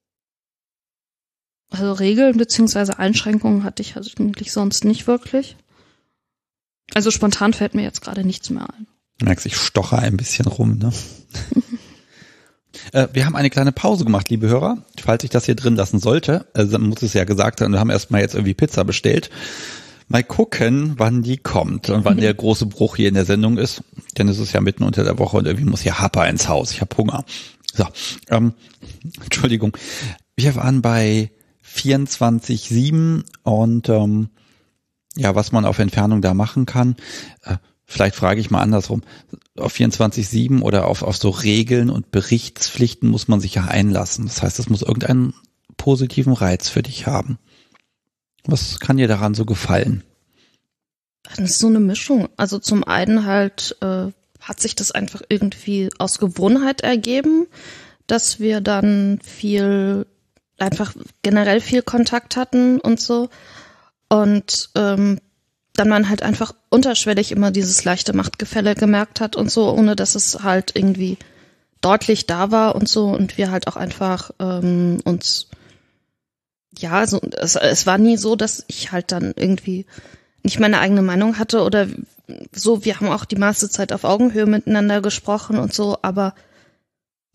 Also Regeln beziehungsweise Einschränkungen hatte ich eigentlich sonst nicht wirklich. Also spontan fällt mir jetzt gerade nichts mehr ein. Du merkst, ich stoche ein bisschen rum, ne? Wir haben eine kleine Pause gemacht, liebe Hörer. Falls ich das hier drin lassen sollte, dann muss es ja gesagt sein, wir haben erstmal jetzt irgendwie Pizza bestellt. Mal gucken, wann die kommt und wann der große Bruch hier in der Sendung ist. Denn es ist ja mitten unter der Woche und irgendwie muss hier Happa ins Haus. Ich habe Hunger. So, Entschuldigung. Wir waren bei 24/7 und was man auf Entfernung da machen kann. Vielleicht frage ich mal andersrum. Auf 24/7 oder auf so Regeln und Berichtspflichten muss man sich ja einlassen. Das heißt, es muss irgendeinen positiven Reiz für dich haben. Was kann dir daran so gefallen? Das ist so eine Mischung. Also zum einen halt hat sich das einfach irgendwie aus Gewohnheit ergeben, dass wir dann einfach generell viel Kontakt hatten und so. Und dann man halt einfach unterschwellig immer dieses leichte Machtgefälle gemerkt hat und so, ohne dass es halt irgendwie deutlich da war und so. Und wir halt auch einfach uns, ja, so es war nie so, dass ich halt dann irgendwie nicht meine eigene Meinung hatte oder so. Wir haben auch die meiste Zeit auf Augenhöhe miteinander gesprochen und so, aber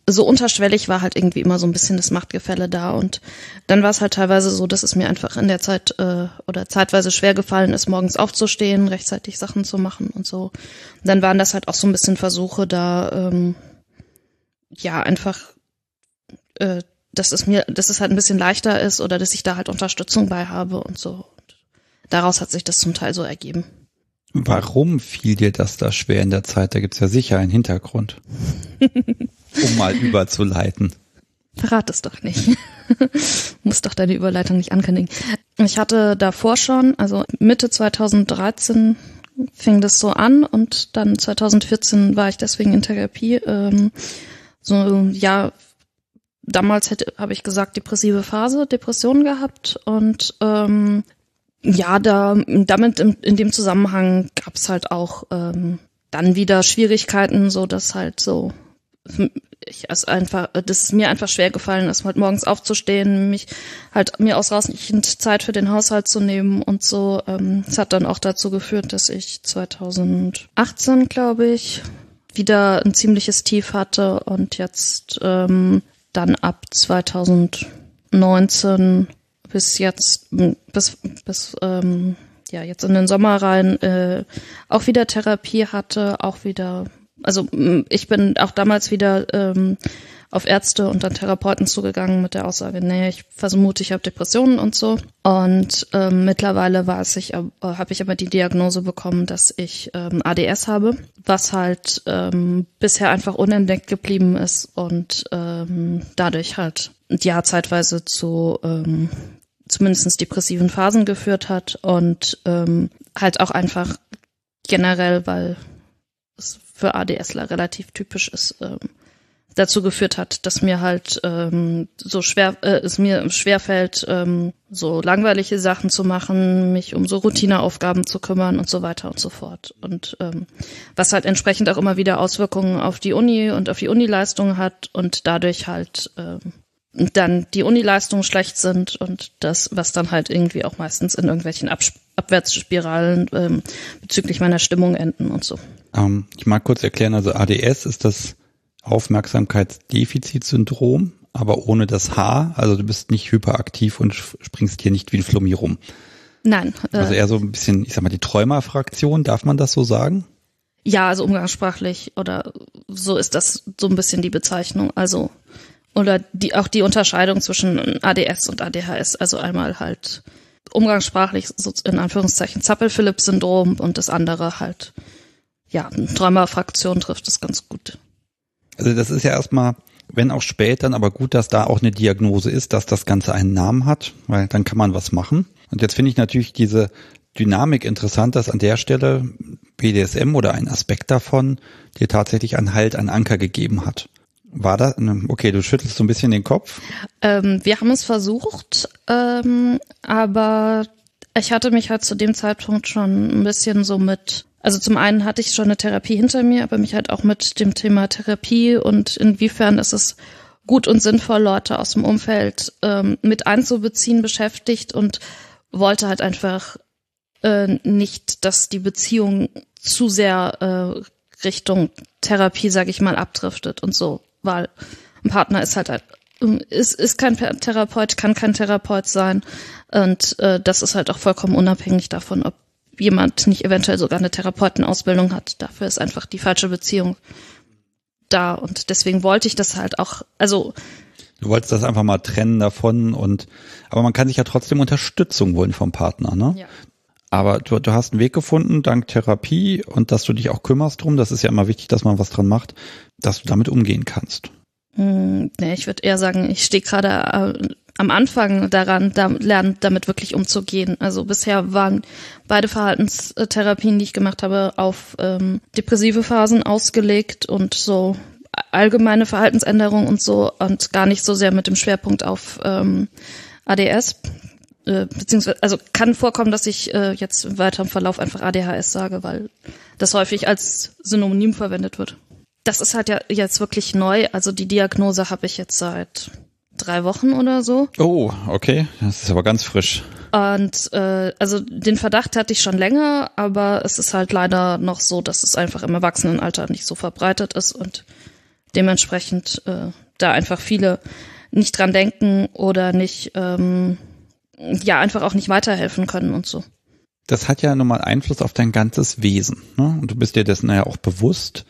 so unterschwellig war halt irgendwie immer so ein bisschen das Machtgefälle da. Und dann war es halt teilweise so, dass es mir einfach in der Zeit oder zeitweise schwer gefallen ist, morgens aufzustehen, rechtzeitig Sachen zu machen und so. Und dann waren das halt auch so ein bisschen Versuche da, einfach, dass es halt ein bisschen leichter ist oder dass ich da halt Unterstützung bei habe und so. Und daraus hat sich das zum Teil so ergeben. Warum fiel dir das da schwer in der Zeit? Da gibt's ja sicher einen Hintergrund, um mal überzuleiten. Verrat es doch nicht. Muss doch deine Überleitung nicht ankündigen. Ich hatte davor schon, also Mitte 2013 fing das so an und dann 2014 war ich deswegen in Therapie. Damals habe ich gesagt, depressive Phase, Depressionen gehabt und damit in dem Zusammenhang gab es halt auch dann wieder Schwierigkeiten, so dass halt so dass es mir einfach schwer gefallen ist, halt morgens aufzustehen, mir ausreichend Zeit für den Haushalt zu nehmen und so. Es hat dann auch dazu geführt, dass ich 2018, glaube ich, wieder ein ziemliches Tief hatte und jetzt dann ab 2019 bis jetzt, jetzt in den Sommer rein, auch wieder Therapie hatte, auch wieder, also ich bin auch damals wieder auf Ärzte und dann Therapeuten zugegangen mit der Aussage, nee, ich vermute, ich habe Depressionen und so. Und mittlerweile habe ich aber die Diagnose bekommen, dass ich ADS habe, was halt bisher einfach unentdeckt geblieben ist und dadurch halt zeitweise zu zumindest depressiven Phasen geführt hat und halt auch einfach generell, weil es für ADSler relativ typisch ist, dazu geführt hat, dass mir halt es mir schwerfällt, so langweilige Sachen zu machen, mich um so Routineaufgaben zu kümmern und so weiter und so fort. Und was halt entsprechend auch immer wieder Auswirkungen auf die Uni und auf die Unileistung hat und dadurch halt dann die Unileistungen schlecht sind und das, was dann halt irgendwie auch meistens in irgendwelchen Abwärtsspiralen bezüglich meiner Stimmung enden und so. Ich mag kurz erklären, also ADS ist das Aufmerksamkeitsdefizitsyndrom, aber ohne das H, also du bist nicht hyperaktiv und springst hier nicht wie ein Flummi rum. Nein. Also eher so ein bisschen, ich sag mal, die Träumerfraktion, darf man das so sagen? Ja, also umgangssprachlich oder so ist das so ein bisschen die Bezeichnung, also oder auch die Unterscheidung zwischen ADS und ADHS, also einmal halt umgangssprachlich so in Anführungszeichen Zappel-Phillips-Syndrom und das andere halt, Träumerfraktion trifft es ganz gut. Also das ist ja erstmal, wenn auch spät, dann aber gut, dass da auch eine Diagnose ist, dass das Ganze einen Namen hat, weil dann kann man was machen. Und jetzt finde ich natürlich diese Dynamik interessant, dass an der Stelle BDSM oder ein Aspekt davon dir tatsächlich einen Halt, einen Anker gegeben hat. War das? Okay, du schüttelst so ein bisschen den Kopf. Wir haben es versucht, aber ich hatte mich halt zu dem Zeitpunkt schon ein bisschen so also zum einen hatte ich schon eine Therapie hinter mir, aber mich halt auch mit dem Thema Therapie und inwiefern ist es gut und sinnvoll, Leute aus dem Umfeld mit einzubeziehen beschäftigt und wollte halt einfach nicht, dass die Beziehung zu sehr Richtung Therapie, sage ich mal, abdriftet und so, weil ein Partner ist ist kein Therapeut, kann kein Therapeut sein und das ist halt auch vollkommen unabhängig davon, ob jemand nicht eventuell sogar eine Therapeutenausbildung hat. Dafür ist einfach die falsche Beziehung da und deswegen wollte ich das halt auch, also du wolltest das einfach mal trennen davon aber man kann sich ja trotzdem Unterstützung holen vom Partner, ne? Ja. Aber du hast einen Weg gefunden, dank Therapie und dass du dich auch kümmerst drum, das ist ja immer wichtig, dass man was dran macht, dass du damit umgehen kannst. Nee, ich würde eher sagen, ich stehe gerade am Anfang daran, lernen, damit wirklich umzugehen. Also bisher waren beide Verhaltenstherapien, die ich gemacht habe, auf depressive Phasen ausgelegt und so allgemeine Verhaltensänderungen und so und gar nicht so sehr mit dem Schwerpunkt auf ADS. Beziehungsweise, also kann vorkommen, dass ich jetzt weiter im Verlauf einfach ADHS sage, weil das häufig als Synonym verwendet wird. Das ist halt ja jetzt wirklich neu. Also die Diagnose habe ich jetzt seit 3 Wochen oder so. Oh, okay. Das ist aber ganz frisch. Und also den Verdacht hatte ich schon länger, aber es ist halt leider noch so, dass es einfach im Erwachsenenalter nicht so verbreitet ist und dementsprechend da einfach viele nicht dran denken oder nicht, einfach auch nicht weiterhelfen können und so. Das hat ja nun mal Einfluss auf dein ganzes Wesen, ne? Und du bist dir dessen ja auch bewusst.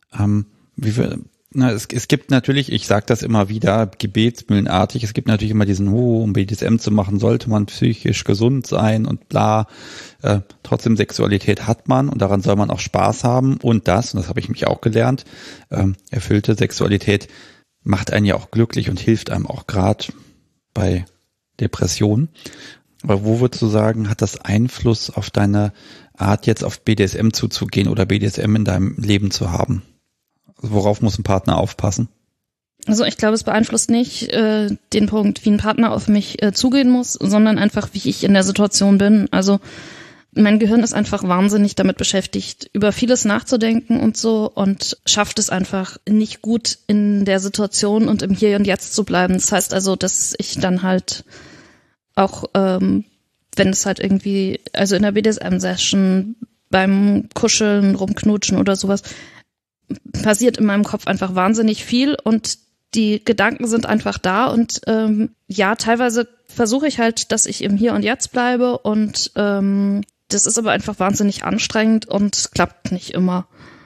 Es gibt natürlich, ich sage das immer wieder, gebetsmühlenartig, es gibt natürlich immer diesen, um BDSM zu machen, sollte man psychisch gesund sein und bla. Trotzdem Sexualität hat man und daran soll man auch Spaß haben. Und das habe ich mich auch gelernt, erfüllte Sexualität macht einen ja auch glücklich und hilft einem auch gerade bei Depressionen. Aber wo würdest du sagen, hat das Einfluss auf deine Art, jetzt auf BDSM zuzugehen oder BDSM in deinem Leben zu haben? Also worauf muss ein Partner aufpassen? Also ich glaube, es beeinflusst nicht den Punkt, wie ein Partner auf mich zugehen muss, sondern einfach, wie ich in der Situation bin. Also mein Gehirn ist einfach wahnsinnig damit beschäftigt, über vieles nachzudenken und so und schafft es einfach nicht gut in der Situation und im Hier und Jetzt zu bleiben. Das heißt also, dass ich dann halt auch, wenn es halt irgendwie, also in der BDSM-Session, beim Kuscheln, rumknutschen oder sowas, passiert in meinem Kopf einfach wahnsinnig viel und die Gedanken sind einfach da und teilweise versuche ich halt, dass ich im Hier und Jetzt bleibe und das ist aber einfach wahnsinnig anstrengend und klappt nicht immer.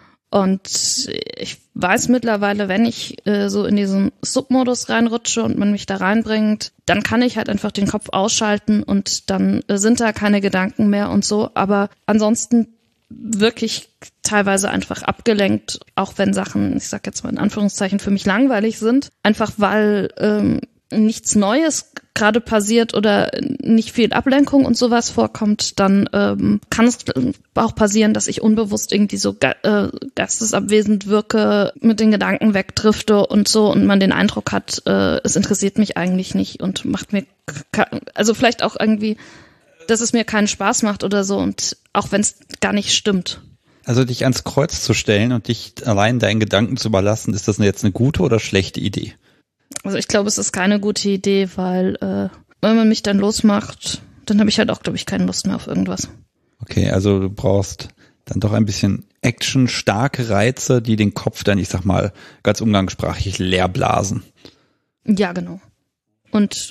Und ich weiß mittlerweile, wenn ich so in diesen Submodus reinrutsche und man mich da reinbringt, dann kann ich halt einfach den Kopf ausschalten und dann sind da keine Gedanken mehr und so. Aber ansonsten wirklich teilweise einfach abgelenkt, auch wenn Sachen, ich sag jetzt mal in Anführungszeichen, für mich langweilig sind. Einfach weil nichts Neues gerade passiert oder nicht viel Ablenkung und sowas vorkommt, dann kann es auch passieren, dass ich unbewusst irgendwie so geistesabwesend wirke, mit den Gedanken wegdrifte und so und man den Eindruck hat, es interessiert mich eigentlich nicht und macht mir, also vielleicht auch irgendwie, dass es mir keinen Spaß macht oder so und auch wenn es gar nicht stimmt. Also dich ans Kreuz zu stellen und dich allein deinen Gedanken zu überlassen, ist das jetzt eine gute oder schlechte Idee? Also ich glaube, es ist keine gute Idee, weil wenn man mich dann losmacht, dann habe ich halt auch, glaube ich, keine Lust mehr auf irgendwas. Okay, also du brauchst dann doch ein bisschen Action, starke Reize, die den Kopf dann, ich sag mal, ganz umgangssprachlich leer blasen. Ja, genau. Und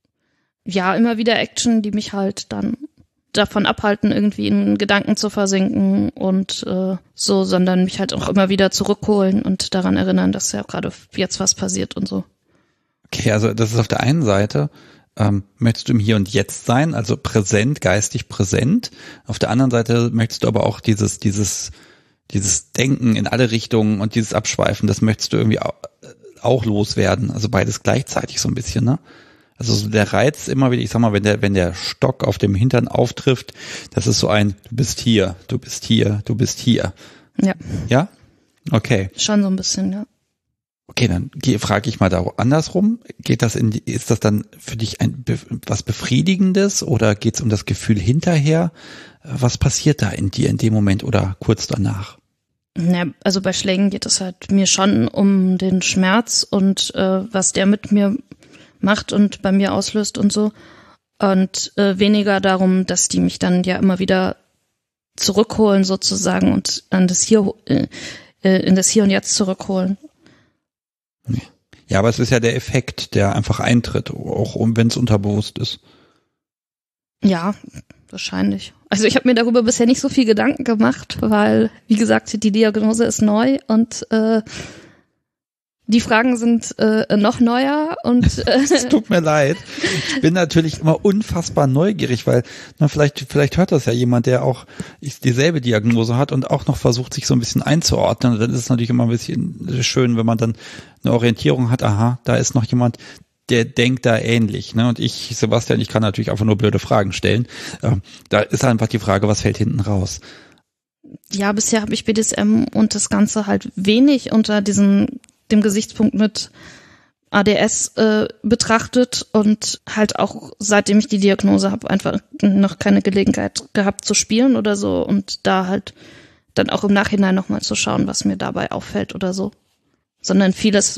ja, immer wieder Action, die mich halt dann davon abhalten, irgendwie in Gedanken zu versinken und so, sondern mich halt auch immer wieder zurückholen und daran erinnern, dass ja gerade jetzt was passiert und so. Okay, also das ist auf der einen Seite, möchtest du im Hier und Jetzt sein, also präsent, geistig präsent. Auf der anderen Seite möchtest du aber auch dieses Denken in alle Richtungen und dieses Abschweifen, das möchtest du irgendwie auch loswerden. Also beides gleichzeitig so ein bisschen, ne? Also der Reiz immer wieder, ich sag mal, wenn der Stock auf dem Hintern auftrifft, das ist so ein, du bist hier, du bist hier, du bist hier. Ja. Ja? Okay. Schon so ein bisschen, ja. Okay, dann frage ich mal da andersrum. Ist das dann für dich was Befriedigendes oder geht es um das Gefühl hinterher? Was passiert da in dir in dem Moment oder kurz danach? Ja, also bei Schlägen geht es halt mir schon um den Schmerz und was der mit mir macht und bei mir auslöst und so. Und weniger darum, dass die mich dann ja immer wieder zurückholen sozusagen und an das in das Hier und Jetzt zurückholen. Ja, aber es ist ja der Effekt, der einfach eintritt, auch wenn es unterbewusst ist. Ja, wahrscheinlich. Also ich habe mir darüber bisher nicht so viel Gedanken gemacht, weil, wie gesagt, die Diagnose ist neu und die Fragen sind noch neuer und es tut mir leid. Ich bin natürlich immer unfassbar neugierig, weil vielleicht hört das ja jemand, der auch dieselbe Diagnose hat und auch noch versucht, sich so ein bisschen einzuordnen. Und dann ist es natürlich immer ein bisschen schön, wenn man dann eine Orientierung hat. Aha, da ist noch jemand, der denkt da ähnlich. Ne? Und Sebastian, ich kann natürlich einfach nur blöde Fragen stellen. Da ist einfach die Frage, was fällt hinten raus? Ja, bisher habe ich BDSM und das Ganze halt wenig unter dem Gesichtspunkt mit ADS betrachtet und halt auch seitdem ich die Diagnose habe einfach noch keine Gelegenheit gehabt zu spielen oder so und da halt dann auch im Nachhinein nochmal zu schauen, was mir dabei auffällt oder so. Sondern vieles,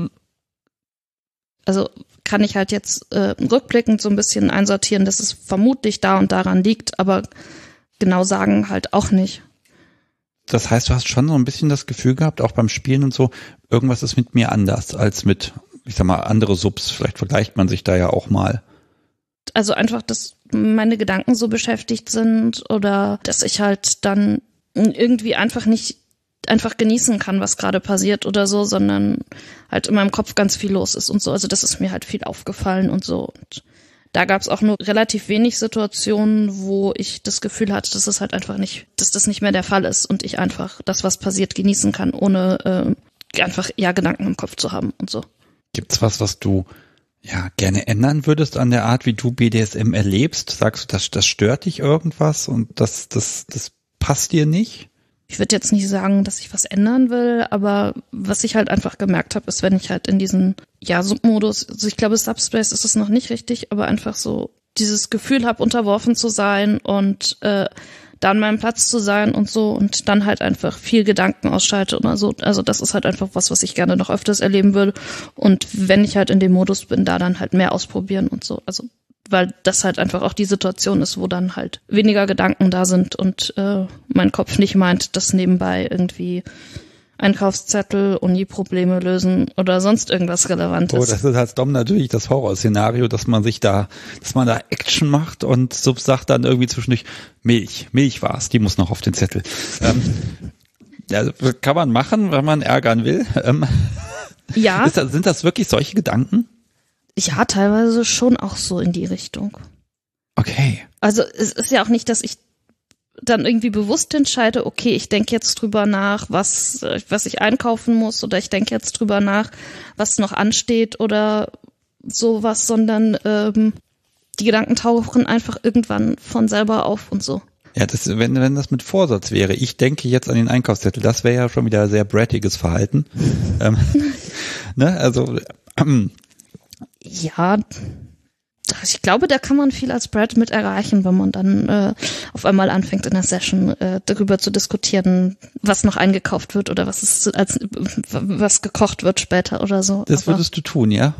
also kann ich halt jetzt rückblickend so ein bisschen einsortieren, dass es vermutlich da und daran liegt, aber genau sagen halt auch nicht. Das heißt, du hast schon so ein bisschen das Gefühl gehabt, auch beim Spielen und so, irgendwas ist mit mir anders als mit, ich sag mal, andere Subs. Vielleicht vergleicht man sich da ja auch mal. Also einfach, dass meine Gedanken so beschäftigt sind oder dass ich halt dann irgendwie einfach nicht einfach genießen kann, was gerade passiert oder so, sondern halt in meinem Kopf ganz viel los ist und so. Also das ist mir halt viel aufgefallen und so. Und da gab es auch nur relativ wenig Situationen, wo ich das Gefühl hatte, dass es halt einfach nicht, dass das nicht mehr der Fall ist und ich einfach das, was passiert, genießen kann, ohne einfach Gedanken im Kopf zu haben und so. Gibt's was du gerne ändern würdest an der Art, wie du BDSM erlebst? Sagst du, das stört dich irgendwas und das passt dir nicht? Ich würde jetzt nicht sagen, dass ich was ändern will, aber was ich halt einfach gemerkt habe, ist, wenn ich halt in diesen Submodus, also ich glaube, Subspace ist es noch nicht richtig, aber einfach so dieses Gefühl habe, unterworfen zu sein und da an meinem Platz zu sein und so und dann halt einfach viel Gedanken ausschalte oder so. Also das ist halt einfach was ich gerne noch öfters erleben würde. Und wenn ich halt in dem Modus bin, da dann halt mehr ausprobieren und so. Also weil das halt einfach auch die Situation ist, wo dann halt weniger Gedanken da sind und mein Kopf nicht meint, dass nebenbei irgendwie Einkaufszettel, Uni-Probleme lösen oder sonst irgendwas Relevantes. Oh, das ist als Dom natürlich das Horrorszenario, dass man da Action macht und Sub sagt dann irgendwie zwischendurch, Milch war's, die muss noch auf den Zettel. Kann man machen, wenn man ärgern will. Ja. Sind das wirklich solche Gedanken? Ja, teilweise schon auch so in die Richtung. Okay. Also es ist ja auch nicht, dass ich dann irgendwie bewusst entscheide, okay, ich denke jetzt drüber nach, was ich einkaufen muss oder ich denke jetzt drüber nach, was noch ansteht oder sowas, sondern die Gedanken tauchen einfach irgendwann von selber auf und so. Ja, wenn das mit Vorsatz wäre, ich denke jetzt an den Einkaufszettel, das wäre ja schon wieder sehr brattiges Verhalten. Ja, ich glaube, da kann man viel als Brad mit erreichen, wenn man dann auf einmal anfängt in der Session darüber zu diskutieren, was noch eingekauft wird oder was gekocht wird später oder so. Das würdest du tun, ja?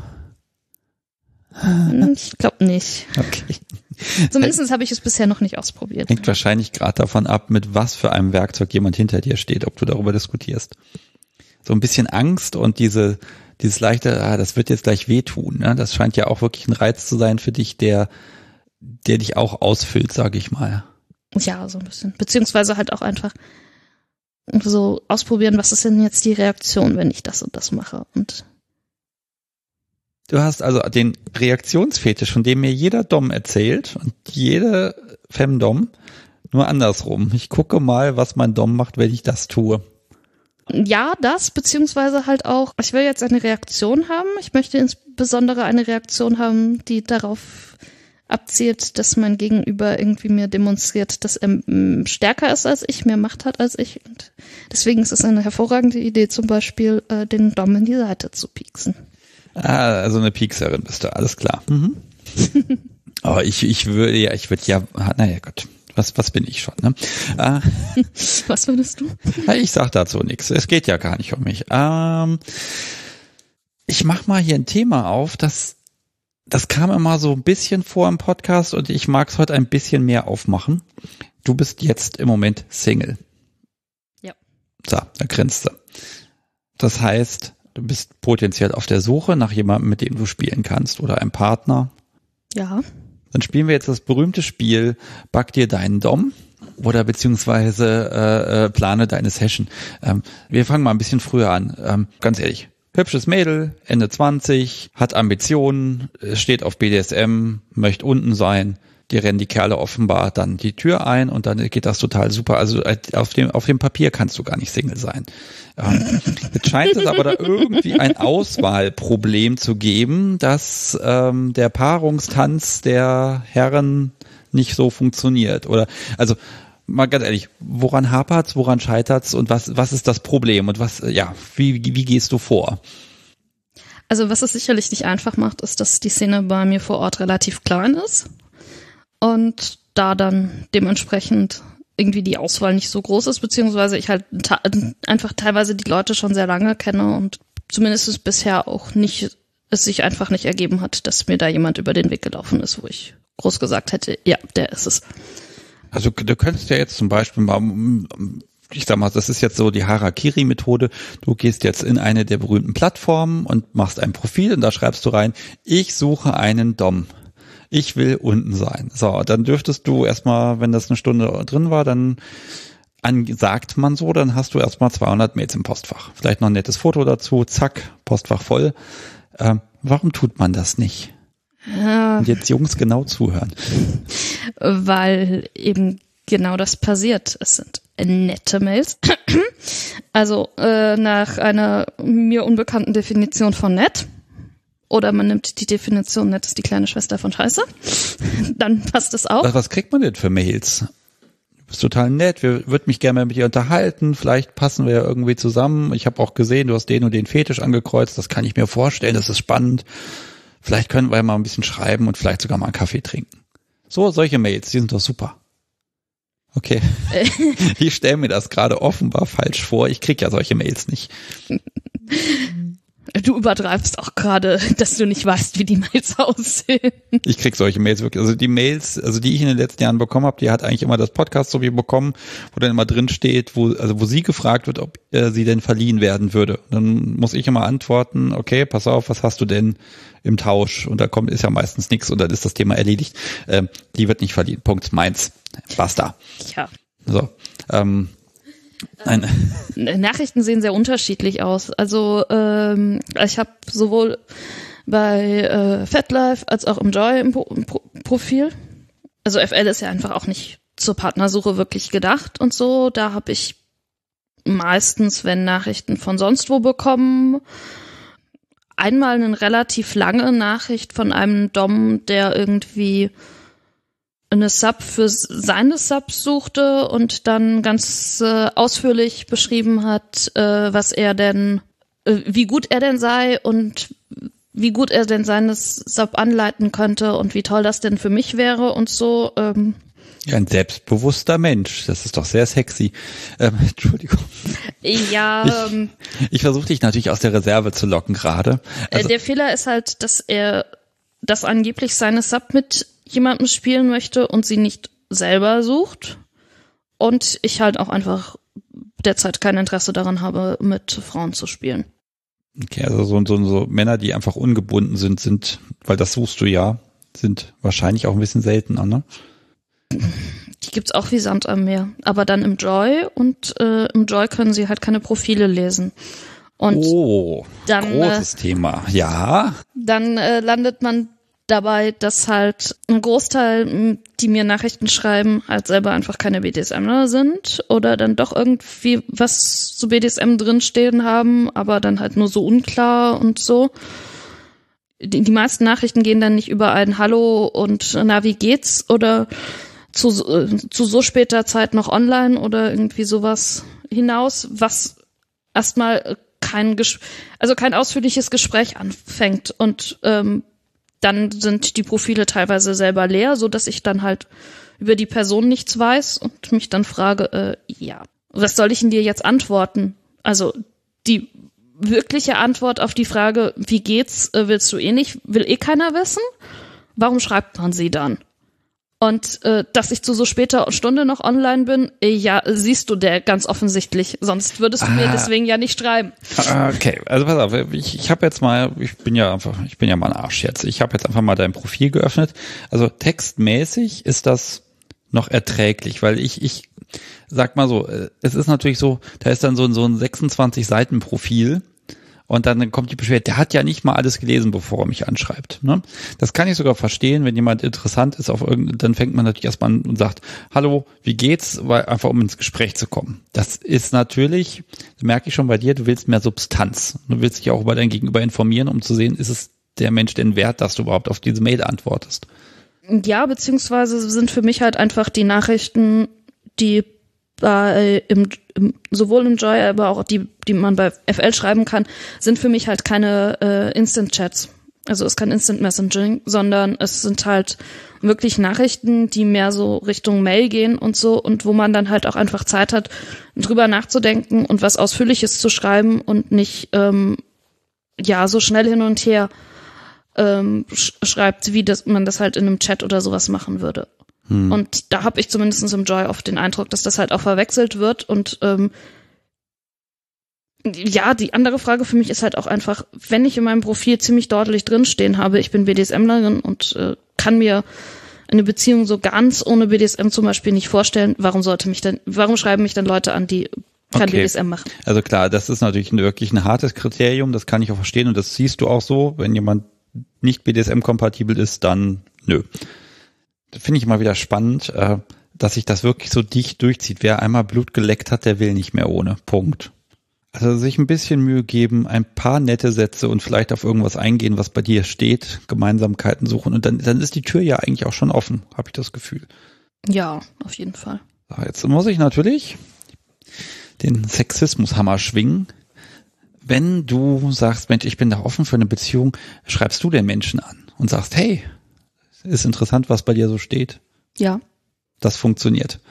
Ich glaube nicht. Okay. Zumindest habe ich es bisher noch nicht ausprobiert. Hängt wahrscheinlich gerade davon ab, mit was für einem Werkzeug jemand hinter dir steht, ob du darüber diskutierst. So ein bisschen Angst und dieses leichte, das wird jetzt gleich wehtun, ne? Das scheint ja auch wirklich ein Reiz zu sein für dich, der dich auch ausfüllt, sage ich mal. Ja, so ein bisschen. Beziehungsweise halt auch einfach so ausprobieren, was ist denn jetzt die Reaktion, wenn ich das und das mache. Und du hast also den Reaktionsfetisch, von dem mir jeder Dom erzählt und jede Femdom, nur andersrum. Ich gucke mal, was mein Dom macht, wenn ich das tue. Ja, beziehungsweise halt auch, ich will jetzt eine Reaktion haben. Ich möchte insbesondere eine Reaktion haben, die darauf abzielt, dass mein Gegenüber irgendwie mir demonstriert, dass er stärker ist als ich, mehr Macht hat als ich. Und deswegen ist es eine hervorragende Idee, zum Beispiel den Dom in die Seite zu pieksen. Also eine Piekserin bist du, alles klar. Mhm. Aber ich würde naja Gott. Was bin ich schon, ne? Was würdest du? Ich sag dazu nichts. Es geht ja gar nicht um mich. Ich mach mal hier ein Thema auf, das kam immer so ein bisschen vor im Podcast und ich mag es heute ein bisschen mehr aufmachen. Du bist jetzt im Moment Single. Ja. So, da grinst du. Das heißt, du bist potenziell auf der Suche nach jemandem, mit dem du spielen kannst oder einem Partner. Ja. Dann spielen wir jetzt das berühmte Spiel Back dir deinen Dom oder beziehungsweise plane deine Session. Wir fangen mal ein bisschen früher an. Ganz ehrlich, hübsches Mädel, Ende 20, hat Ambitionen, steht auf BDSM, möchte unten sein. Die rennen die Kerle offenbar dann die Tür ein und dann geht das total super. Also auf dem Papier kannst du gar nicht Single sein. Jetzt scheint es aber da irgendwie ein Auswahlproblem zu geben, dass der Paarungstanz der Herren nicht so funktioniert. Oder also mal ganz ehrlich, woran hapert's, woran scheitert's und was ist das Problem und wie gehst du vor? Also was es sicherlich nicht einfach macht, ist, dass die Szene bei mir vor Ort relativ klein ist. Und da dann dementsprechend irgendwie die Auswahl nicht so groß ist, beziehungsweise ich halt einfach teilweise die Leute schon sehr lange kenne und zumindest bisher auch es sich einfach nicht ergeben hat, dass mir da jemand über den Weg gelaufen ist, wo ich groß gesagt hätte, ja, der ist es. Also du könntest ja jetzt zum Beispiel mal ich sag mal, das ist jetzt so die Harakiri-Methode. Du gehst jetzt in eine der berühmten Plattformen und machst ein Profil und da schreibst du rein, ich suche einen Dom. Ich will unten sein. So, dann dürftest du erstmal, wenn das eine Stunde drin war, dann sagt man so, dann hast du erstmal 200 Mails im Postfach. Vielleicht noch ein nettes Foto dazu, zack, Postfach voll. Warum tut man das nicht? Und jetzt Jungs genau zuhören. Weil eben genau das passiert. Es sind nette Mails. Also nach einer mir unbekannten Definition von nett. Oder man nimmt die Definition, nett ist die kleine Schwester von Scheiße. Dann passt es auch. Was kriegt man denn für Mails? Du bist total nett, würde mich gerne mit dir unterhalten. Vielleicht passen wir ja irgendwie zusammen. Ich habe auch gesehen, du hast den und den Fetisch angekreuzt. Das kann ich mir vorstellen, das ist spannend. Vielleicht können wir ja mal ein bisschen schreiben und vielleicht sogar mal einen Kaffee trinken. So, solche Mails, die sind doch super. Okay. Ich stelle mir das gerade offenbar falsch vor. Ich krieg ja solche Mails nicht. Du übertreibst auch gerade, dass du nicht weißt, wie die Mails aussehen. Ich krieg solche Mails wirklich. Also die Mails, also die ich in den letzten Jahren bekommen habe, die hat eigentlich immer das Podcast so wie bekommen, wo dann immer drin steht, wo sie gefragt wird, ob sie denn verliehen werden würde. Dann muss ich immer antworten, okay, pass auf, was hast du denn im Tausch? Und da ist ja meistens nichts und dann ist das Thema erledigt. Die wird nicht verliehen. Punkt. Meins. Basta. Ja. So. Nachrichten sehen sehr unterschiedlich aus. Also ich habe sowohl bei FatLife als auch im Joy im Profil. Also FL ist ja einfach auch nicht zur Partnersuche wirklich gedacht und so. Da habe ich meistens, wenn Nachrichten von sonst wo bekommen, einmal eine relativ lange Nachricht von einem Dom, der irgendwie eine Sub für seine Subs suchte und dann ganz ausführlich beschrieben hat, was er denn, wie gut er denn sei und wie gut er denn seines Sub anleiten könnte und wie toll das denn für mich wäre und so. Ja, ein selbstbewusster Mensch. Das ist doch sehr sexy. Entschuldigung. Ja. Ich versuche dich natürlich aus der Reserve zu locken gerade. Also, der Fehler ist halt, dass er das angeblich seine Sub mit jemandem spielen möchte und sie nicht selber sucht. Und ich halt auch einfach derzeit kein Interesse daran habe, mit Frauen zu spielen. Okay, also so Männer, die einfach ungebunden sind, weil das suchst du ja, sind wahrscheinlich auch ein bisschen seltener, ne? Die gibt's auch wie Sand am Meer. Aber dann im Joy und im Joy können sie halt keine Profile lesen. Und dann, großes Thema, ja. Dann landet man dabei, dass halt ein Großteil, die mir Nachrichten schreiben, halt selber einfach keine BDSMler sind oder dann doch irgendwie was zu BDSM drinstehen haben, aber dann halt nur so unklar und so. Die meisten Nachrichten gehen dann nicht über ein Hallo und na, wie geht's oder zu so später Zeit noch online oder irgendwie sowas hinaus, was erstmal kein ausführliches Gespräch anfängt und dann sind die Profile teilweise selber leer, so dass ich dann halt über die Person nichts weiß und mich dann frage, ja, was soll ich denn dir jetzt antworten? Also die wirkliche Antwort auf die Frage, wie geht's, willst du eh nicht, will eh keiner wissen? Warum schreibt man sie dann? Und dass ich zu so später Stunde noch online bin, ja, siehst du der ganz offensichtlich. Sonst würdest du mir deswegen ja nicht schreiben. Okay, also pass auf, ich habe jetzt mal, ich bin ja mal ein Arsch jetzt. Ich habe jetzt einfach mal dein Profil geöffnet. Also textmäßig ist das noch erträglich, weil ich sag mal so, es ist natürlich so, da ist dann so ein 26 Seiten Profil. Und dann kommt die Beschwerde, der hat ja nicht mal alles gelesen, bevor er mich anschreibt. Ne? Das kann ich sogar verstehen, wenn jemand interessant ist, dann fängt man natürlich erstmal an und sagt, hallo, wie geht's? Weil, einfach um ins Gespräch zu kommen. Das ist natürlich, da merke ich schon bei dir, du willst mehr Substanz. Du willst dich auch über dein Gegenüber informieren, um zu sehen, ist es der Mensch denn wert, dass du überhaupt auf diese Mail antwortest? Ja, beziehungsweise sind für mich halt einfach die Nachrichten, die sowohl im Joy, aber auch die man bei FL schreiben kann, sind für mich halt keine Instant-Chats. Also es ist kein Instant Messaging, sondern es sind halt wirklich Nachrichten, die mehr so Richtung Mail gehen und so und wo man dann halt auch einfach Zeit hat, drüber nachzudenken und was Ausführliches zu schreiben und nicht so schnell hin und her schreibt, wie man das halt in einem Chat oder sowas machen würde. Und da habe ich zumindest im Joy oft den Eindruck, dass das halt auch verwechselt wird. Und ja, die andere Frage für mich ist halt auch einfach, wenn ich in meinem Profil ziemlich deutlich drinstehen habe, ich bin BDSMlerin und kann mir eine Beziehung so ganz ohne BDSM zum Beispiel nicht vorstellen, warum schreiben mich dann Leute an, die kein BDSM machen? Also klar, das ist natürlich wirklich ein hartes Kriterium, das kann ich auch verstehen und das siehst du auch so, wenn jemand nicht BDSM-kompatibel ist, dann nö. Finde ich immer wieder spannend, dass sich das wirklich so dicht durchzieht. Wer einmal Blut geleckt hat, der will nicht mehr ohne. Punkt. Also sich ein bisschen Mühe geben, ein paar nette Sätze und vielleicht auf irgendwas eingehen, was bei dir steht, Gemeinsamkeiten suchen und dann ist die Tür ja eigentlich auch schon offen, habe ich das Gefühl. Ja, auf jeden Fall. So, jetzt muss ich natürlich den Sexismushammer schwingen. Wenn du sagst, Mensch, ich bin da offen für eine Beziehung, schreibst du den Menschen an und sagst, hey, ist interessant, was bei dir so steht. Ja. Das funktioniert.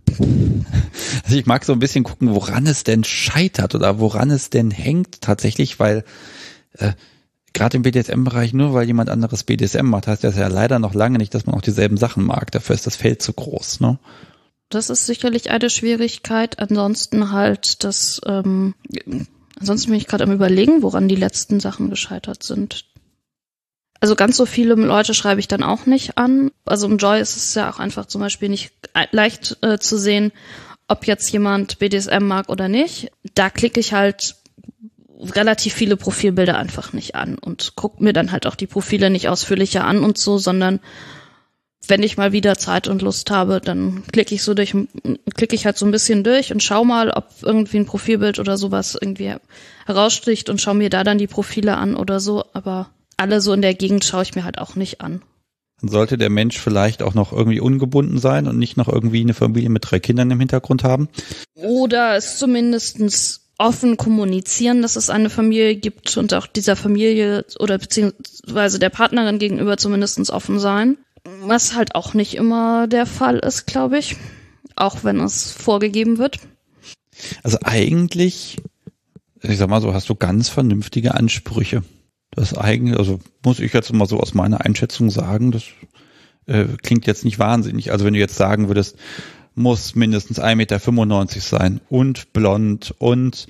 Also ich mag so ein bisschen gucken, woran es denn scheitert oder woran es denn hängt tatsächlich, weil gerade im BDSM-Bereich, nur weil jemand anderes BDSM macht, heißt das ja leider noch lange nicht, dass man auch dieselben Sachen mag. Dafür ist das Feld zu groß, ne? Das ist sicherlich eine Schwierigkeit. Ansonsten halt ansonsten bin ich gerade am Überlegen, woran die letzten Sachen gescheitert sind. Also ganz so viele Leute schreibe ich dann auch nicht an. Also im Joy ist es ja auch einfach zum Beispiel nicht leicht zu sehen, ob jetzt jemand BDSM mag oder nicht. Da klicke ich halt relativ viele Profilbilder einfach nicht an und gucke mir dann halt auch die Profile nicht ausführlicher an und so, sondern wenn ich mal wieder Zeit und Lust habe, dann klicke ich halt so ein bisschen durch und schau mal, ob irgendwie ein Profilbild oder sowas irgendwie heraussticht und schau mir da dann die Profile an oder so, aber alle so in der Gegend schaue ich mir halt auch nicht an. Dann sollte der Mensch vielleicht auch noch irgendwie ungebunden sein und nicht noch irgendwie eine Familie mit 3 Kindern im Hintergrund haben. Oder es zumindest offen kommunizieren, dass es eine Familie gibt und auch dieser Familie oder beziehungsweise der Partnerin gegenüber zumindest offen sein. Was halt auch nicht immer der Fall ist, glaube ich. Auch wenn es vorgegeben wird. Also eigentlich, ich sag mal so, hast du ganz vernünftige Ansprüche. Das eigentlich, also muss ich jetzt mal so aus meiner Einschätzung sagen, das klingt jetzt nicht wahnsinnig. Also wenn du jetzt sagen würdest, muss mindestens 1,95 Meter sein und blond und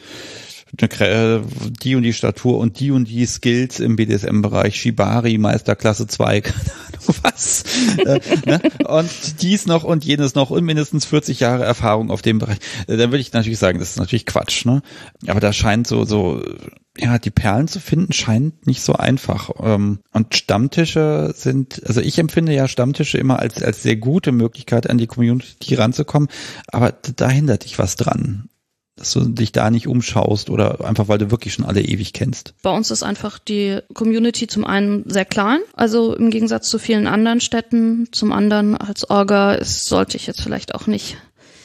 die und die Statur und die Skills im BDSM-Bereich, Shibari, Meisterklasse 2, keine Ahnung was. Ne? Und dies noch und jenes noch und mindestens 40 Jahre Erfahrung auf dem Bereich. Dann würde ich natürlich sagen, das ist natürlich Quatsch, ne? Aber da scheint ja, die Perlen zu finden scheint nicht so einfach. Und Stammtische also ich empfinde ja Stammtische immer als sehr gute Möglichkeit, an die Community ranzukommen, aber da hindert dich was dran, dass du dich da nicht umschaust oder einfach, weil du wirklich schon alle ewig kennst. Bei uns ist einfach die Community zum einen sehr klein, also im Gegensatz zu vielen anderen Städten. Zum anderen als Orga sollte ich jetzt vielleicht auch nicht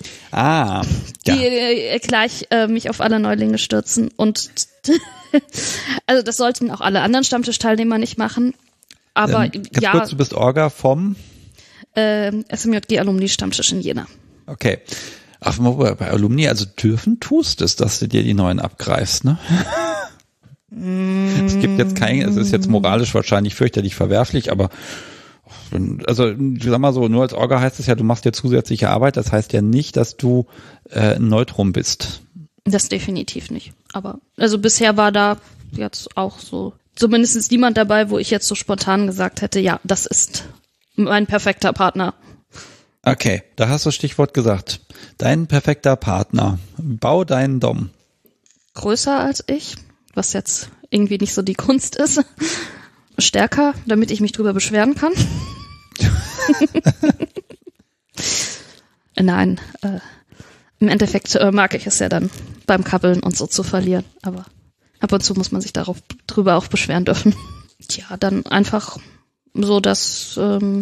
gleich mich auf alle Neulinge stürzen und also das sollten auch alle anderen Stammtischteilnehmer nicht machen. Aber ganz kurz, du bist Orga vom SMJG Alumni Stammtisch in Jena. Okay. Ach, bei Alumni, also tust es, dass du dir die neuen abgreifst, ne? Es gibt jetzt es ist jetzt moralisch wahrscheinlich fürchterlich verwerflich, aber also sag mal so, nur als Orga heißt es ja, du machst ja zusätzliche Arbeit, das heißt ja nicht, dass du ein Neutrum bist. Das definitiv nicht. Aber also bisher war da jetzt auch so zumindest niemand dabei, wo ich jetzt so spontan gesagt hätte, ja, das ist mein perfekter Partner. Okay, da hast du das Stichwort gesagt. Dein perfekter Partner. Bau deinen Dom. Größer als ich, was jetzt irgendwie nicht so die Kunst ist. Stärker, damit ich mich drüber beschweren kann. Nein, im Endeffekt mag ich es ja dann beim Kabbeln und so zu verlieren, aber ab und zu muss man sich drüber auch beschweren dürfen. Ja, dann einfach so, dass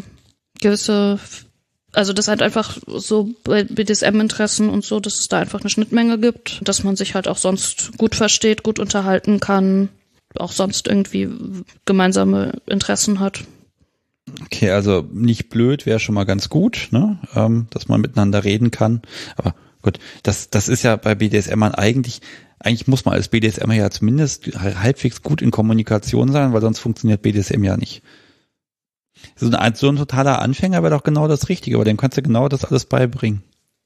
also das halt einfach so bei BDSM-Interessen und so, dass es da einfach eine Schnittmenge gibt, dass man sich halt auch sonst gut versteht, gut unterhalten kann, auch sonst irgendwie gemeinsame Interessen hat. Okay, also nicht blöd wäre schon mal ganz gut, ne? Dass man miteinander reden kann. Aber gut, das ist ja bei BDSMern eigentlich muss man als BDSMer ja zumindest halbwegs gut in Kommunikation sein, weil sonst funktioniert BDSM ja nicht. So ein totaler Anfänger wäre doch genau das Richtige, aber dem kannst du genau das alles beibringen.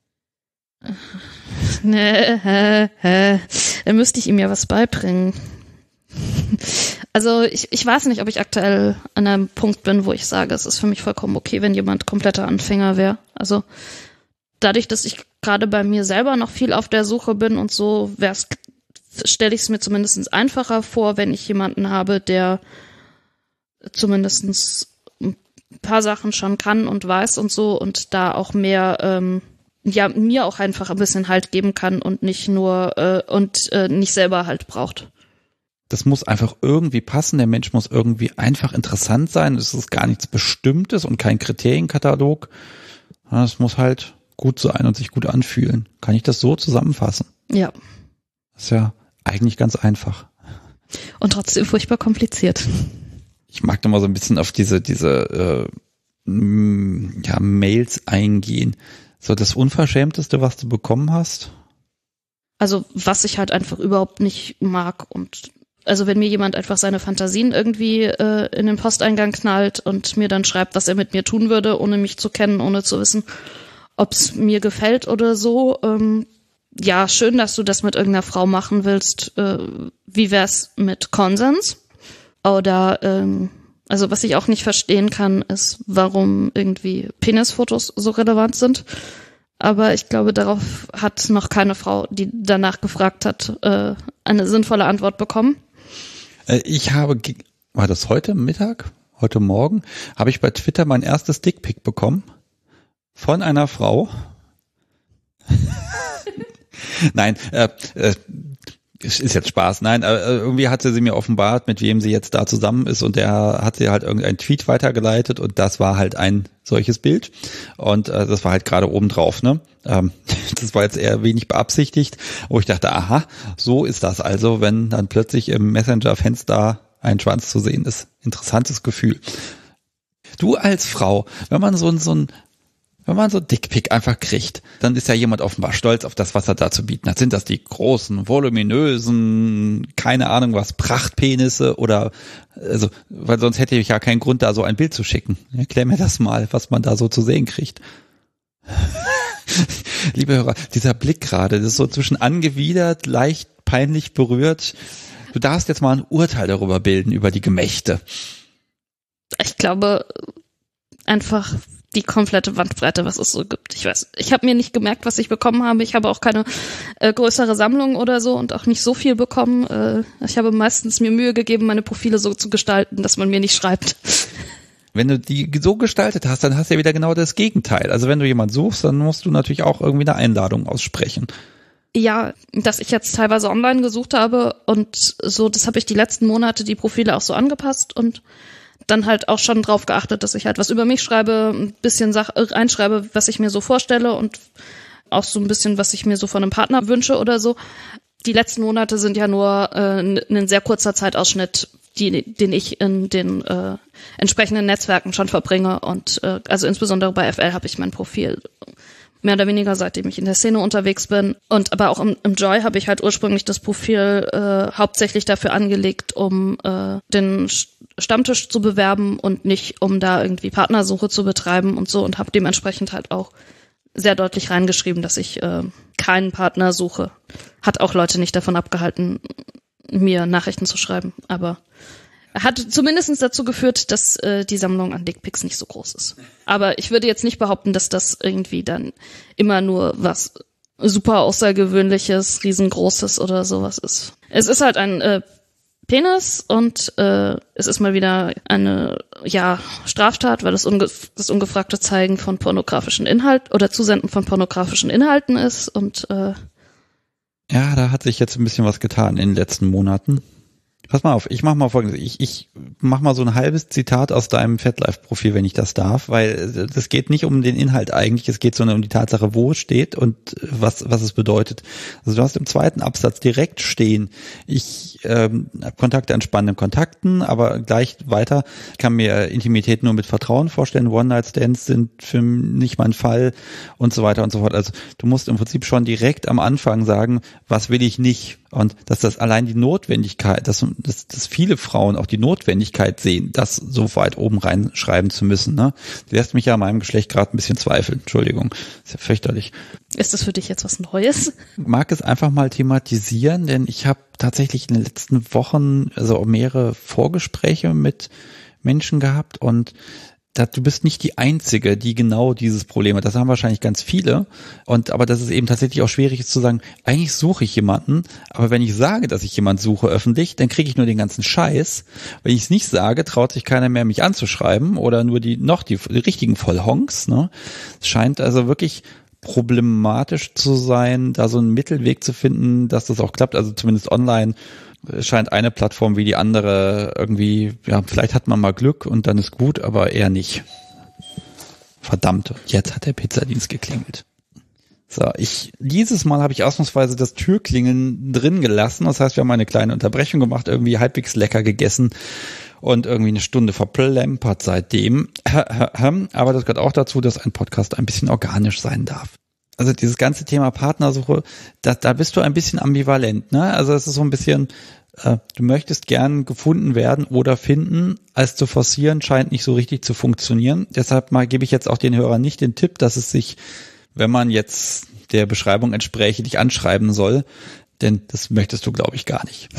Dann müsste ich ihm ja was beibringen. Also ich weiß nicht, ob ich aktuell an einem Punkt bin, wo ich sage, es ist für mich vollkommen okay, wenn jemand kompletter Anfänger wäre. Also dadurch, dass ich gerade bei mir selber noch viel auf der Suche bin und so, stelle ich es mir zumindest einfacher vor, wenn ich jemanden habe, der zumindest ein paar Sachen schon kann und weiß und so und da auch mehr, mir auch einfach ein bisschen Halt geben kann und nicht nur nicht selber Halt braucht. Das muss einfach irgendwie passen. Der Mensch muss irgendwie einfach interessant sein. Es ist gar nichts Bestimmtes und kein Kriterienkatalog. Es muss halt gut sein und sich gut anfühlen. Kann ich das so zusammenfassen? Ja. Das ist ja eigentlich ganz einfach. Und trotzdem furchtbar kompliziert. Ich mag da mal so ein bisschen auf diese Mails eingehen. So das Unverschämteste, was du bekommen hast? Also was ich halt einfach überhaupt nicht mag und also wenn mir jemand einfach seine Fantasien irgendwie in den Posteingang knallt und mir dann schreibt, was er mit mir tun würde, ohne mich zu kennen, ohne zu wissen, ob es mir gefällt oder so. Ja, schön, dass du das mit irgendeiner Frau machen willst. Wie wär's mit Konsens? Oder also was ich auch nicht verstehen kann, ist, warum irgendwie Penisfotos so relevant sind. Aber ich glaube, darauf hat noch keine Frau, die danach gefragt hat, eine sinnvolle Antwort bekommen. War das heute Mittag? Heute Morgen? Habe ich bei Twitter mein erstes Dickpic bekommen. Von einer Frau. Nein, es ist jetzt Spaß. Nein, irgendwie hatte sie mir offenbart, mit wem sie jetzt da zusammen ist und der hat sie halt irgendeinen Tweet weitergeleitet und das war halt ein solches Bild und das war halt gerade oben drauf, ne? Das war jetzt eher wenig beabsichtigt, wo ich dachte, aha, so ist das also, wenn dann plötzlich im Messenger-Fenster ein Schwanz zu sehen ist. Interessantes Gefühl. Du als Frau, wenn man so Dickpick einfach kriegt, dann ist ja jemand offenbar stolz auf das, was er da zu bieten hat. Sind das die großen, voluminösen, keine Ahnung was, Prachtpenisse oder, also, weil sonst hätte ich ja keinen Grund, da so ein Bild zu schicken. Erklär mir das mal, was man da so zu sehen kriegt. Liebe Hörer, dieser Blick gerade, das ist so zwischen angewidert, leicht peinlich berührt. Du darfst jetzt mal ein Urteil darüber bilden, über die Gemächte. Ich glaube, einfach die komplette Bandbreite, was es so gibt. Ich habe mir nicht gemerkt, was ich bekommen habe. Ich habe auch keine größere Sammlung oder so und auch nicht so viel bekommen. Ich habe meistens mir Mühe gegeben, meine Profile so zu gestalten, dass man mir nicht schreibt. Wenn du die so gestaltet hast, dann hast du ja wieder genau das Gegenteil. Also wenn du jemanden suchst, dann musst du natürlich auch irgendwie eine Einladung aussprechen. Ja, dass ich jetzt teilweise online gesucht habe und so, das habe ich die letzten Monate die Profile auch so angepasst und dann halt auch schon drauf geachtet, dass ich halt was über mich schreibe, ein bisschen einschreibe, was ich mir so vorstelle und auch so ein bisschen, was ich mir so von einem Partner wünsche oder so. Die letzten Monate sind ja nur ein sehr kurzer Zeitausschnitt, den ich in den entsprechenden Netzwerken schon verbringe und also insbesondere bei FL habe ich mein Profil mehr oder weniger, seitdem ich in der Szene unterwegs bin. Und aber auch im Joy habe ich halt ursprünglich das Profil hauptsächlich dafür angelegt, um den Stammtisch zu bewerben und nicht, um da irgendwie Partnersuche zu betreiben und so und habe dementsprechend halt auch sehr deutlich reingeschrieben, dass ich keinen Partner suche. Hat auch Leute nicht davon abgehalten, mir Nachrichten zu schreiben, aber hat zumindest dazu geführt, dass die Sammlung an Dickpics nicht so groß ist. Aber ich würde jetzt nicht behaupten, dass das irgendwie dann immer nur was super Außergewöhnliches, riesengroßes oder sowas ist. Es ist halt ein Penis und es ist mal wieder eine Straftat, weil das ungefragte Zeigen von pornografischen Inhalten oder Zusenden von pornografischen Inhalten ist und ja, da hat sich jetzt ein bisschen was getan in den letzten Monaten. Pass mal auf, ich mach mal Folgendes. Ich mach mal so ein halbes Zitat aus deinem FetLife-Profil, wenn ich das darf, weil das geht nicht um den Inhalt eigentlich, es geht sondern um die Tatsache, wo es steht und was es bedeutet. Also du hast im zweiten Absatz direkt stehen, ich habe Kontakte an spannenden Kontakten, aber gleich weiter, ich kann mir Intimität nur mit Vertrauen vorstellen, One-Night-Stands sind für mich nicht mein Fall und so weiter und so fort. Also du musst im Prinzip schon direkt am Anfang sagen, was will ich nicht. Und dass das allein die Notwendigkeit, dass viele Frauen auch die Notwendigkeit sehen, das so weit oben reinschreiben zu müssen, ne? Das lässt mich ja an meinem Geschlecht gerade ein bisschen zweifeln. Entschuldigung, ist ja fürchterlich. Ist das für dich jetzt was Neues? Ich mag es einfach mal thematisieren, denn ich habe tatsächlich in den letzten Wochen also mehrere Vorgespräche mit Menschen gehabt und du bist nicht die Einzige, die genau dieses Problem hat. Das haben wahrscheinlich ganz viele. Aber dass es eben tatsächlich auch schwierig ist zu sagen, eigentlich suche ich jemanden, aber wenn ich sage, dass ich jemanden suche öffentlich, dann kriege ich nur den ganzen Scheiß. Wenn ich es nicht sage, traut sich keiner mehr, mich anzuschreiben oder nur die richtigen Vollhonks, ne? Es scheint also wirklich problematisch zu sein, da so einen Mittelweg zu finden, dass das auch klappt, also zumindest online. Scheint eine Plattform wie die andere irgendwie, ja, vielleicht hat man mal Glück und dann ist gut, aber eher nicht. Verdammt, jetzt hat der Pizzadienst geklingelt. So, dieses Mal habe ich ausnahmsweise das Türklingeln drin gelassen. Das heißt, wir haben eine kleine Unterbrechung gemacht, irgendwie halbwegs lecker gegessen und irgendwie eine Stunde verplempert seitdem. Aber das gehört auch dazu, dass ein Podcast ein bisschen organisch sein darf. Also dieses ganze Thema Partnersuche, da bist du ein bisschen ambivalent, ne? Also es ist so ein bisschen, du möchtest gern gefunden werden oder finden, als zu forcieren scheint nicht so richtig zu funktionieren. Deshalb gebe ich jetzt auch den Hörern nicht den Tipp, dass es sich, wenn man jetzt der Beschreibung entspräche, dich anschreiben soll, denn das möchtest du, glaube ich, gar nicht.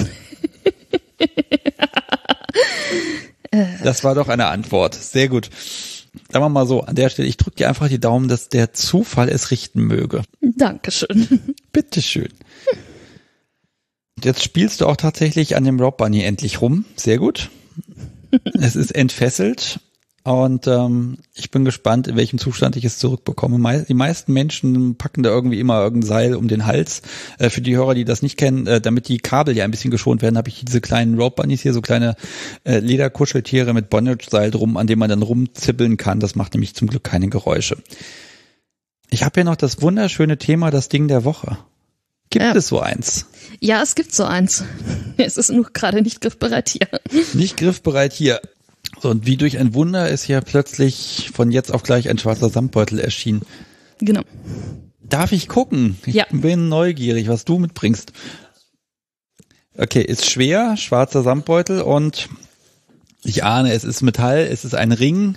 Das war doch eine Antwort. Sehr gut. Sagen wir mal so, an der Stelle, ich drücke dir einfach die Daumen, dass der Zufall es richten möge. Dankeschön. Bitteschön. Jetzt spielst du auch tatsächlich an dem Rob Bunny endlich rum. Sehr gut. Es ist entfesselt und ich bin gespannt, in welchem Zustand ich es zurückbekomme. Die meisten Menschen packen da irgendwie immer irgendein Seil um den Hals. Für die Hörer, die das nicht kennen, damit die Kabel ja ein bisschen geschont werden, habe ich diese kleinen Rope Bunnies hier, so kleine Lederkuscheltiere mit Bondage-Seil drum, an dem man dann rumzippeln kann. Das macht nämlich zum Glück keine Geräusche. Ich habe hier noch das wunderschöne Thema, das Ding der Woche. Gibt es so eins? Ja, es gibt so eins. Es ist nur gerade nicht griffbereit hier. Nicht griffbereit hier. So, und wie durch ein Wunder ist ja plötzlich von jetzt auf gleich ein schwarzer Samtbeutel erschienen. Genau. Darf ich gucken? Ich bin neugierig, was du mitbringst. Okay, ist schwer, schwarzer Samtbeutel und ich ahne, es ist Metall, es ist ein Ring.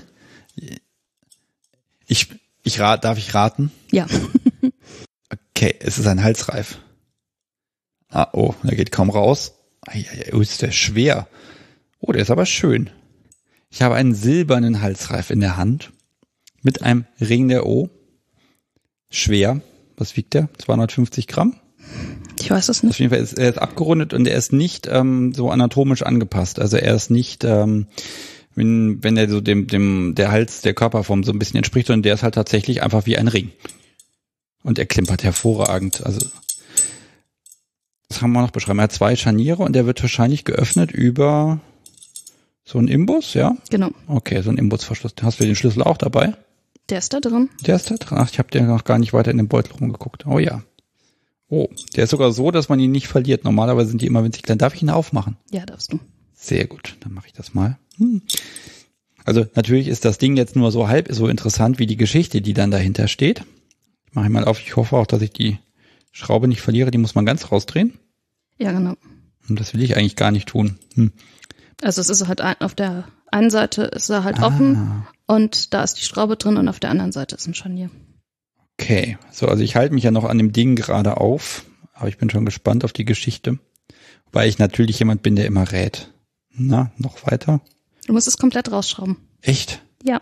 Darf ich raten? Ja. Okay, es ist ein Halsreif. Oh, der geht kaum raus. Ist der schwer. Oh, der ist aber schön. Ich habe einen silbernen Halsreif in der Hand mit einem Ring der O. Schwer. Was wiegt der? 250 Gramm? Ich weiß es nicht. Auf jeden Fall er ist abgerundet und er ist nicht so anatomisch angepasst. Also er ist nicht, wenn er so der Hals der Körperform so ein bisschen entspricht, sondern der ist halt tatsächlich einfach wie ein Ring. Und er klimpert hervorragend. Also das haben wir noch beschrieben. Er hat 2 Scharniere und der wird wahrscheinlich geöffnet über so einen Imbus, ja? Genau. Okay, so ein Imbusverschluss. Hast du den Schlüssel auch dabei? Der ist da drin. Der ist da drin. Ach, ich habe noch gar nicht weiter in den Beutel rumgeguckt. Oh ja. Oh, der ist sogar so, dass man ihn nicht verliert. Normalerweise sind die immer winzig klein. Darf ich ihn aufmachen? Ja, darfst du. Sehr gut, dann mache ich das mal. Also natürlich ist das Ding jetzt nur so halb so interessant wie die Geschichte, die dann dahinter steht. Ich mache ihn mal auf. Ich hoffe auch, dass ich die Schraube nicht verliere. Die muss man ganz rausdrehen. Ja, genau. Und das will ich eigentlich gar nicht tun. Also es ist halt auf der einen Seite ist er halt offen und da ist die Schraube drin und auf der anderen Seite ist ein Scharnier. Okay, so, also ich halte mich ja noch an dem Ding gerade auf, aber ich bin schon gespannt auf die Geschichte. Wobei ich natürlich jemand bin, der immer rät. Na, noch weiter? Du musst es komplett rausschrauben. Echt? Ja.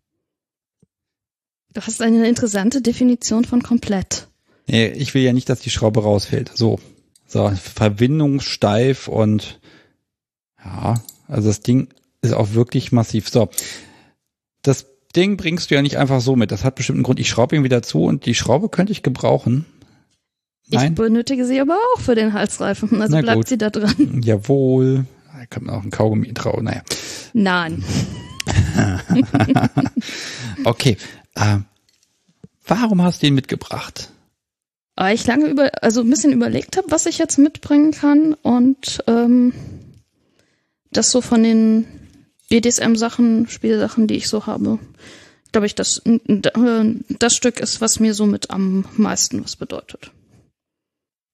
Du hast eine interessante Definition von komplett. Nee, ich will ja nicht, dass die Schraube rausfällt. So, verbindungssteif und ja, also das Ding ist auch wirklich massiv. So, das Ding bringst du ja nicht einfach so mit. Das hat bestimmt einen Grund. Ich schraube ihn wieder zu und die Schraube könnte ich gebrauchen. Nein? Ich benötige sie aber auch für den Halsreifen. Also bleibt sie da dran. Jawohl. Da kann man auch ein Kaugummi trauen. Naja. Nein. Okay. Warum hast du ihn mitgebracht? Weil ich lange ein bisschen überlegt habe, was ich jetzt mitbringen kann und das so von den BDSM-Sachen, Spielsachen, die ich so habe, glaube ich, das Stück ist, was mir somit am meisten was bedeutet.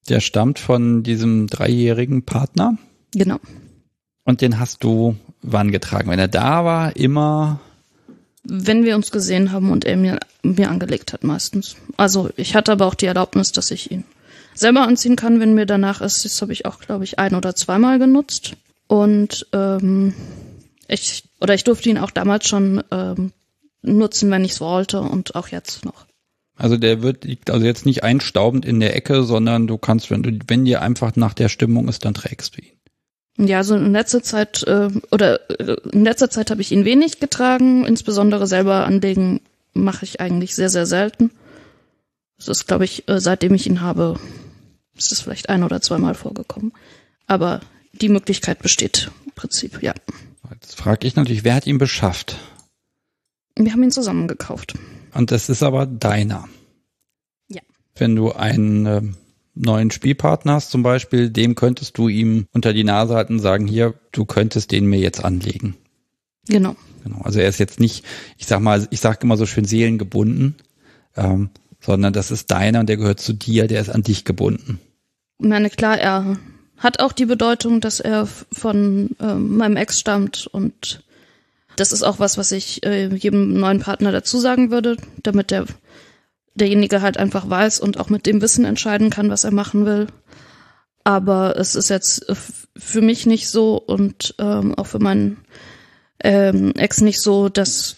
Der stammt von diesem 3-jährigen Partner? Genau. Und den hast du wann getragen? Wenn er da war, immer? Wenn wir uns gesehen haben und er mir angelegt hat meistens. Also ich hatte aber auch die Erlaubnis, dass ich ihn selber anziehen kann, wenn mir danach ist. Das habe ich auch, glaube ich, 1- oder 2-mal genutzt. Und ich durfte ihn auch damals schon nutzen, wenn ich es wollte und auch jetzt noch. Also liegt also jetzt nicht einstaubend in der Ecke, sondern du kannst, wenn dir einfach nach der Stimmung ist, dann trägst du ihn. Ja, so in letzter Zeit habe ich ihn wenig getragen, insbesondere selber anlegen mache ich eigentlich sehr, sehr selten. Das ist, glaube ich, seitdem ich ihn habe, ist es vielleicht 1- oder 2-mal vorgekommen. Aber die Möglichkeit besteht im Prinzip, ja. Jetzt frage ich natürlich, wer hat ihn beschafft? Wir haben ihn zusammen gekauft. Und das ist aber deiner. Ja. Wenn du einen neuen Spielpartner hast zum Beispiel, dem könntest du ihm unter die Nase halten und sagen, hier, du könntest den mir jetzt anlegen. Genau. Also er ist jetzt nicht, ich sage immer so schön seelengebunden, sondern das ist deiner und der gehört zu dir, der ist an dich gebunden. Ich meine, klar, er hat auch die Bedeutung, dass er von meinem Ex stammt und das ist auch was ich jedem neuen Partner dazu sagen würde, damit derjenige halt einfach weiß und auch mit dem Wissen entscheiden kann, was er machen will. Aber es ist jetzt für mich nicht so und auch für meinen Ex nicht so, dass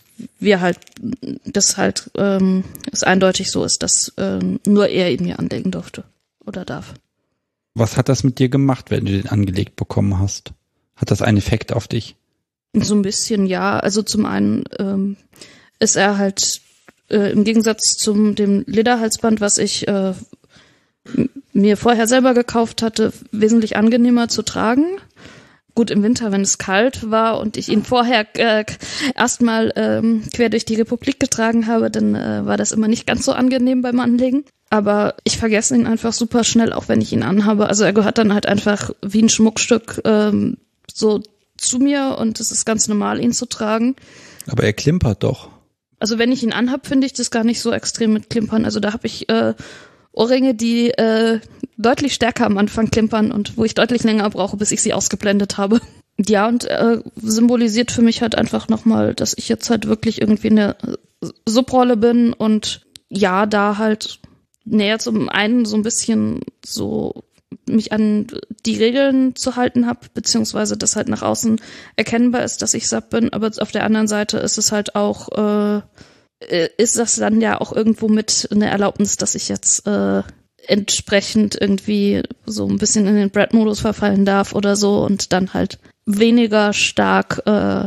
es eindeutig so ist, dass nur er ihn mir anlegen durfte oder darf. Was hat das mit dir gemacht, wenn du den angelegt bekommen hast? Hat das einen Effekt auf dich? So ein bisschen, ja. Also zum einen ist er halt im Gegensatz zu dem Lederhalsband, was ich mir vorher selber gekauft hatte, wesentlich angenehmer zu tragen. Gut, im Winter, wenn es kalt war und ich ihn vorher erstmal quer durch die Republik getragen habe, dann war das immer nicht ganz so angenehm beim Anlegen. Aber ich vergesse ihn einfach super schnell, auch wenn ich ihn anhabe. Also er gehört dann halt einfach wie ein Schmuckstück so zu mir und es ist ganz normal, ihn zu tragen. Aber er klimpert doch. Also wenn ich ihn anhab, finde ich das gar nicht so extrem mit Klimpern. Also da habe ich Ohrringe, die deutlich stärker am Anfang klimpern und wo ich deutlich länger brauche, bis ich sie ausgeblendet habe. Ja, und symbolisiert für mich halt einfach nochmal, dass ich jetzt halt wirklich irgendwie in der Subrolle bin und ja, da halt näher zum einen so ein bisschen so mich an die Regeln zu halten habe, beziehungsweise dass halt nach außen erkennbar ist, dass ich Sub bin, aber auf der anderen Seite ist es halt auch, ist das dann ja auch irgendwo mit eine Erlaubnis, dass ich jetzt entsprechend irgendwie so ein bisschen in den Brad-Modus verfallen darf oder so und dann halt weniger stark,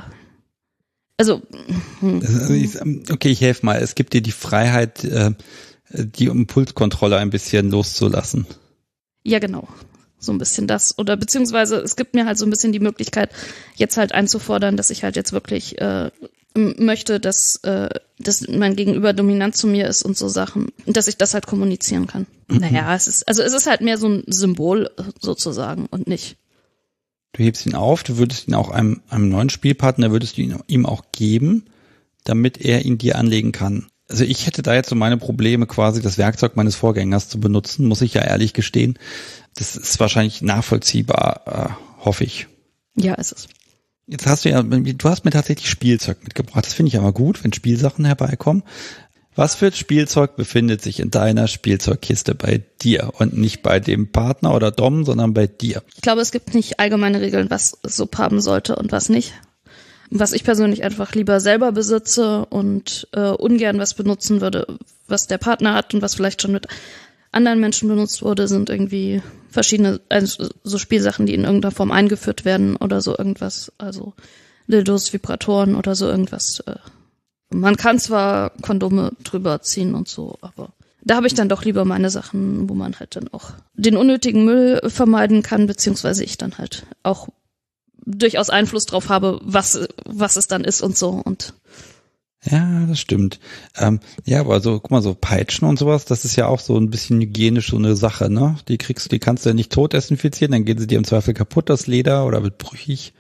Okay, ich helfe mal. Es gibt dir die Freiheit, die Impulskontrolle ein bisschen loszulassen. Ja, genau. So ein bisschen das. Oder beziehungsweise es gibt mir halt so ein bisschen die Möglichkeit, jetzt halt einzufordern, dass ich halt jetzt wirklich möchte, dass mein Gegenüber dominant zu mir ist und so Sachen. Und dass ich das halt kommunizieren kann. Mhm. Naja, es ist halt mehr so ein Symbol sozusagen und nicht. Du hebst ihn auf, du würdest ihn auch einem neuen Spielpartner, würdest du ihn ihm auch geben, damit er ihn dir anlegen kann. Also ich hätte da jetzt so meine Probleme, quasi das Werkzeug meines Vorgängers zu benutzen, muss ich ja ehrlich gestehen. Das ist wahrscheinlich nachvollziehbar, hoffe ich. Ja, ist es. Jetzt hast du hast mir tatsächlich Spielzeug mitgebracht. Das finde ich aber gut, wenn Spielsachen herbeikommen. Was für Spielzeug befindet sich in deiner Spielzeugkiste bei dir und nicht bei dem Partner oder Dom, sondern bei dir? Ich glaube, es gibt nicht allgemeine Regeln, was Sub haben sollte und was nicht. Was ich persönlich einfach lieber selber besitze und ungern was benutzen würde, was der Partner hat und was vielleicht schon mit anderen Menschen benutzt wurde, sind irgendwie verschiedene, also so Spielsachen, die in irgendeiner Form eingeführt werden oder so irgendwas, also Dildos, Vibratoren oder so irgendwas. Man kann zwar Kondome drüber ziehen und so, aber da habe ich dann doch lieber meine Sachen, wo man halt dann auch den unnötigen Müll vermeiden kann, beziehungsweise ich dann halt auch durchaus Einfluss drauf habe, was es dann ist und so und ja, das stimmt. Ja, aber so, guck mal, so Peitschen und sowas, das ist ja auch so ein bisschen hygienisch so eine Sache, ne? Die kannst du ja nicht tot desinfizieren, dann gehen sie dir im Zweifel kaputt, das Leder, oder wird brüchig.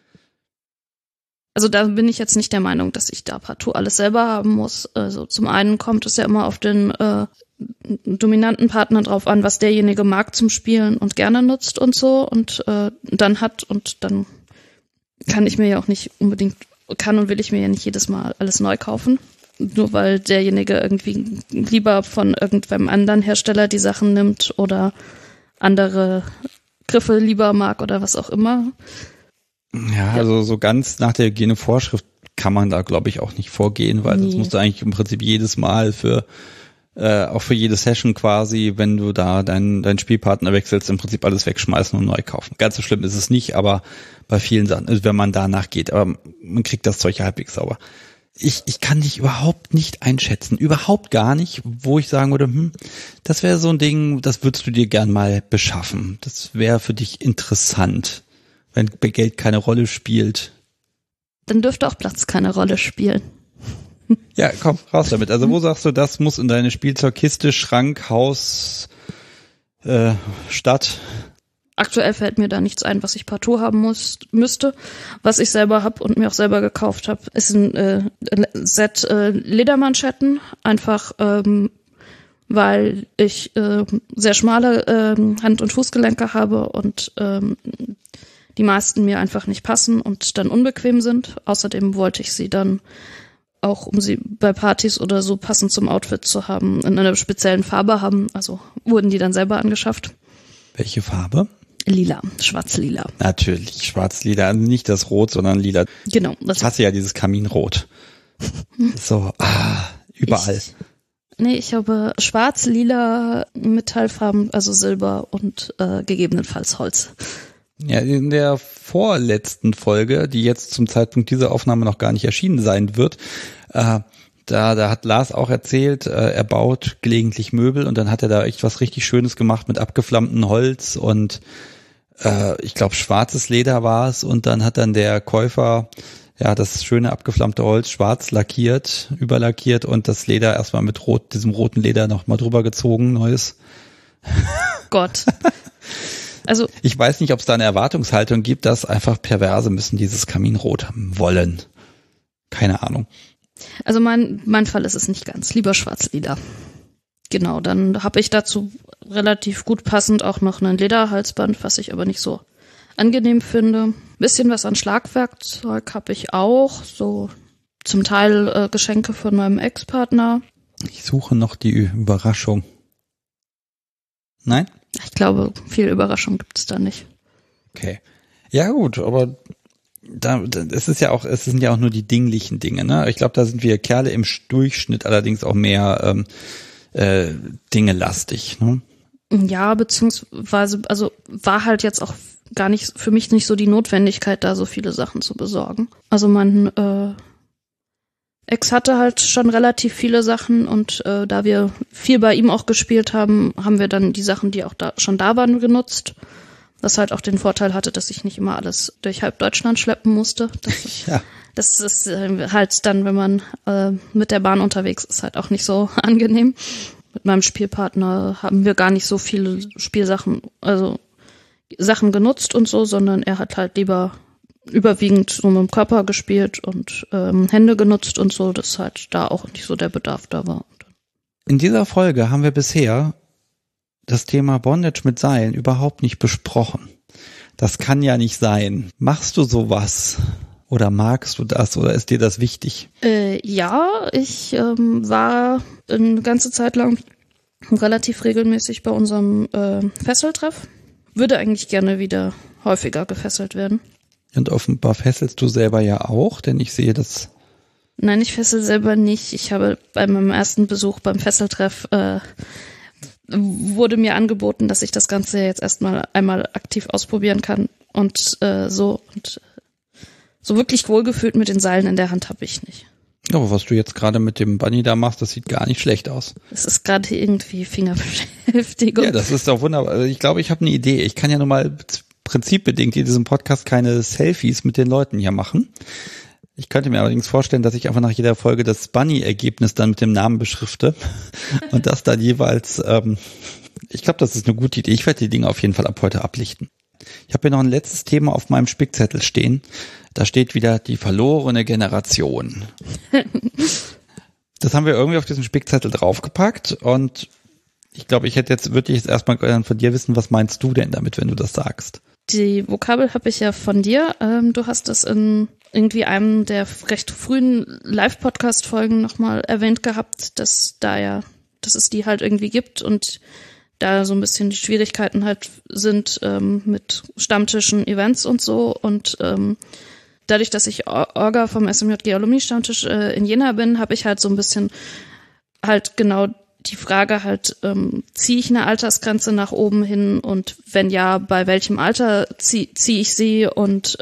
Also da bin ich jetzt nicht der Meinung, dass ich da partout alles selber haben muss. Also zum einen kommt es ja immer auf den dominanten Partner drauf an, was derjenige mag zum Spielen und gerne nutzt und so und dann hat und dann kann ich mir ja auch nicht unbedingt, kann und will ich mir ja nicht jedes Mal alles neu kaufen. Nur weil derjenige irgendwie lieber von irgendeinem anderen Hersteller die Sachen nimmt oder andere Griffe lieber mag oder was auch immer. Ja, also so ganz nach der Hygienevorschrift kann man da, glaube ich, auch nicht vorgehen, weil das musst du eigentlich im Prinzip jedes Mal auch für jede Session quasi, wenn du da deinen Spielpartner wechselst, im Prinzip alles wegschmeißen und neu kaufen. Ganz so schlimm ist es nicht, aber bei vielen Sachen, also wenn man danach geht, aber man kriegt das Zeug halbwegs sauber. Ich kann dich überhaupt nicht einschätzen, überhaupt gar nicht, wo ich sagen würde, das wäre so ein Ding, das würdest du dir gern mal beschaffen. Das wäre für dich interessant, wenn Geld keine Rolle spielt. Dann dürfte auch Platz keine Rolle spielen. Ja, komm, raus damit. Also wo sagst du, das muss in deine Spielzeugkiste, Schrank, Haus, Stadt? Aktuell fällt mir da nichts ein, was ich partout haben müsste. Was ich selber habe und mir auch selber gekauft habe, ist ein Set Ledermanschetten. Einfach, weil ich sehr schmale Hand- und Fußgelenke habe und die meisten mir einfach nicht passen und dann unbequem sind. Außerdem wollte ich sie dann auch, um sie bei Partys oder so passend zum Outfit zu haben, in einer speziellen Farbe haben. Also wurden die dann selber angeschafft. Welche Farbe? Lila, schwarz-lila. Natürlich, schwarz-lila, nicht das Rot, sondern lila. Genau. Ich hasse ja dieses Kaminrot. So, überall. Ich habe schwarz-lila Metallfarben, also Silber und gegebenenfalls Holz. Ja, in der vorletzten Folge, die jetzt zum Zeitpunkt dieser Aufnahme noch gar nicht erschienen sein wird, da hat Lars auch erzählt, er baut gelegentlich Möbel und dann hat er da echt was richtig Schönes gemacht mit abgeflammtem Holz und ich glaube schwarzes Leder war es und dann hat dann der Käufer das schöne abgeflammte Holz schwarz lackiert, überlackiert und das Leder erstmal mit diesem roten Leder nochmal drüber gezogen, neues. Gott. Also ich weiß nicht, ob es da eine Erwartungshaltung gibt, dass einfach Perverse müssen dieses Kaminrot wollen. Keine Ahnung. Also mein Fall ist es nicht ganz. Lieber schwarz-lila. Genau, dann habe ich dazu relativ gut passend auch noch ein Lederhalsband, was ich aber nicht so angenehm finde. Bisschen was an Schlagwerkzeug habe ich auch. So zum Teil Geschenke von meinem Ex-Partner. Ich suche noch die Überraschung. Nein? Ich glaube, viel Überraschung gibt es da nicht. Okay. Ja gut, aber es sind ja auch nur die dinglichen Dinge, ne? Ich glaube, da sind wir Kerle im Durchschnitt allerdings auch mehr Dinge-lastig, ne? Ja, beziehungsweise, also war halt jetzt auch gar nicht, für mich nicht so die Notwendigkeit, da so viele Sachen zu besorgen. Also mein Ex hatte halt schon relativ viele Sachen und da wir viel bei ihm auch gespielt haben, haben wir dann die Sachen, die auch schon da waren, genutzt. Das halt auch den Vorteil hatte, dass ich nicht immer alles durch halb Deutschland schleppen musste. Das ist halt dann, wenn man mit der Bahn unterwegs ist, halt auch nicht so angenehm. Mit meinem Spielpartner haben wir gar nicht so viele Spielsachen, also Sachen genutzt und so, sondern er hat halt lieber überwiegend so mit dem Körper gespielt und Hände genutzt und so, dass halt da auch nicht so der Bedarf da war. In dieser Folge haben wir bisher das Thema Bondage mit Seilen überhaupt nicht besprochen. Das kann ja nicht sein. Machst du sowas? Oder magst du das? Oder ist dir das wichtig? Ja, ich war eine ganze Zeit lang relativ regelmäßig bei unserem Fesseltreff. Würde eigentlich gerne wieder häufiger gefesselt werden. Und offenbar fesselst du selber ja auch, denn ich sehe das. Nein, ich fessel selber nicht. Ich habe bei meinem ersten Besuch beim Fesseltreff wurde mir angeboten, dass ich das Ganze jetzt erstmal einmal aktiv ausprobieren kann. Und so wirklich wohlgefühlt mit den Seilen in der Hand habe ich nicht. Aber was du jetzt gerade mit dem Bunny da machst, das sieht gar nicht schlecht aus. Es ist gerade irgendwie Fingerbeschäftigung. Ja, das ist doch wunderbar. Also ich glaube, ich habe eine Idee. Ich kann ja nun mal prinzipbedingt in diesem Podcast keine Selfies mit den Leuten hier machen. Ich könnte mir allerdings vorstellen, dass ich einfach nach jeder Folge das Bunny-Ergebnis dann mit dem Namen beschrifte und das dann jeweils, ich glaube, das ist eine gute Idee. Ich werde die Dinge auf jeden Fall ab heute ablichten. Ich habe hier noch ein letztes Thema auf meinem Spickzettel stehen. Da steht wieder die verlorene Generation. Das haben wir irgendwie auf diesen Spickzettel draufgepackt und Ich glaube, würde ich jetzt erstmal von dir wissen, was meinst du denn damit, wenn du das sagst? Die Vokabel habe ich ja von dir. Du hast es in irgendwie einem der recht frühen Live-Podcast-Folgen nochmal erwähnt gehabt, dass es die halt irgendwie gibt und da so ein bisschen die Schwierigkeiten halt sind mit Stammtischen, Events und so. Und dadurch, dass ich Orga vom SMJG Alumni-Stammtisch in Jena bin, habe ich halt so ein bisschen halt genau die Frage halt, ziehe ich eine Altersgrenze nach oben hin und wenn ja, bei welchem Alter ziehe ich sie? Und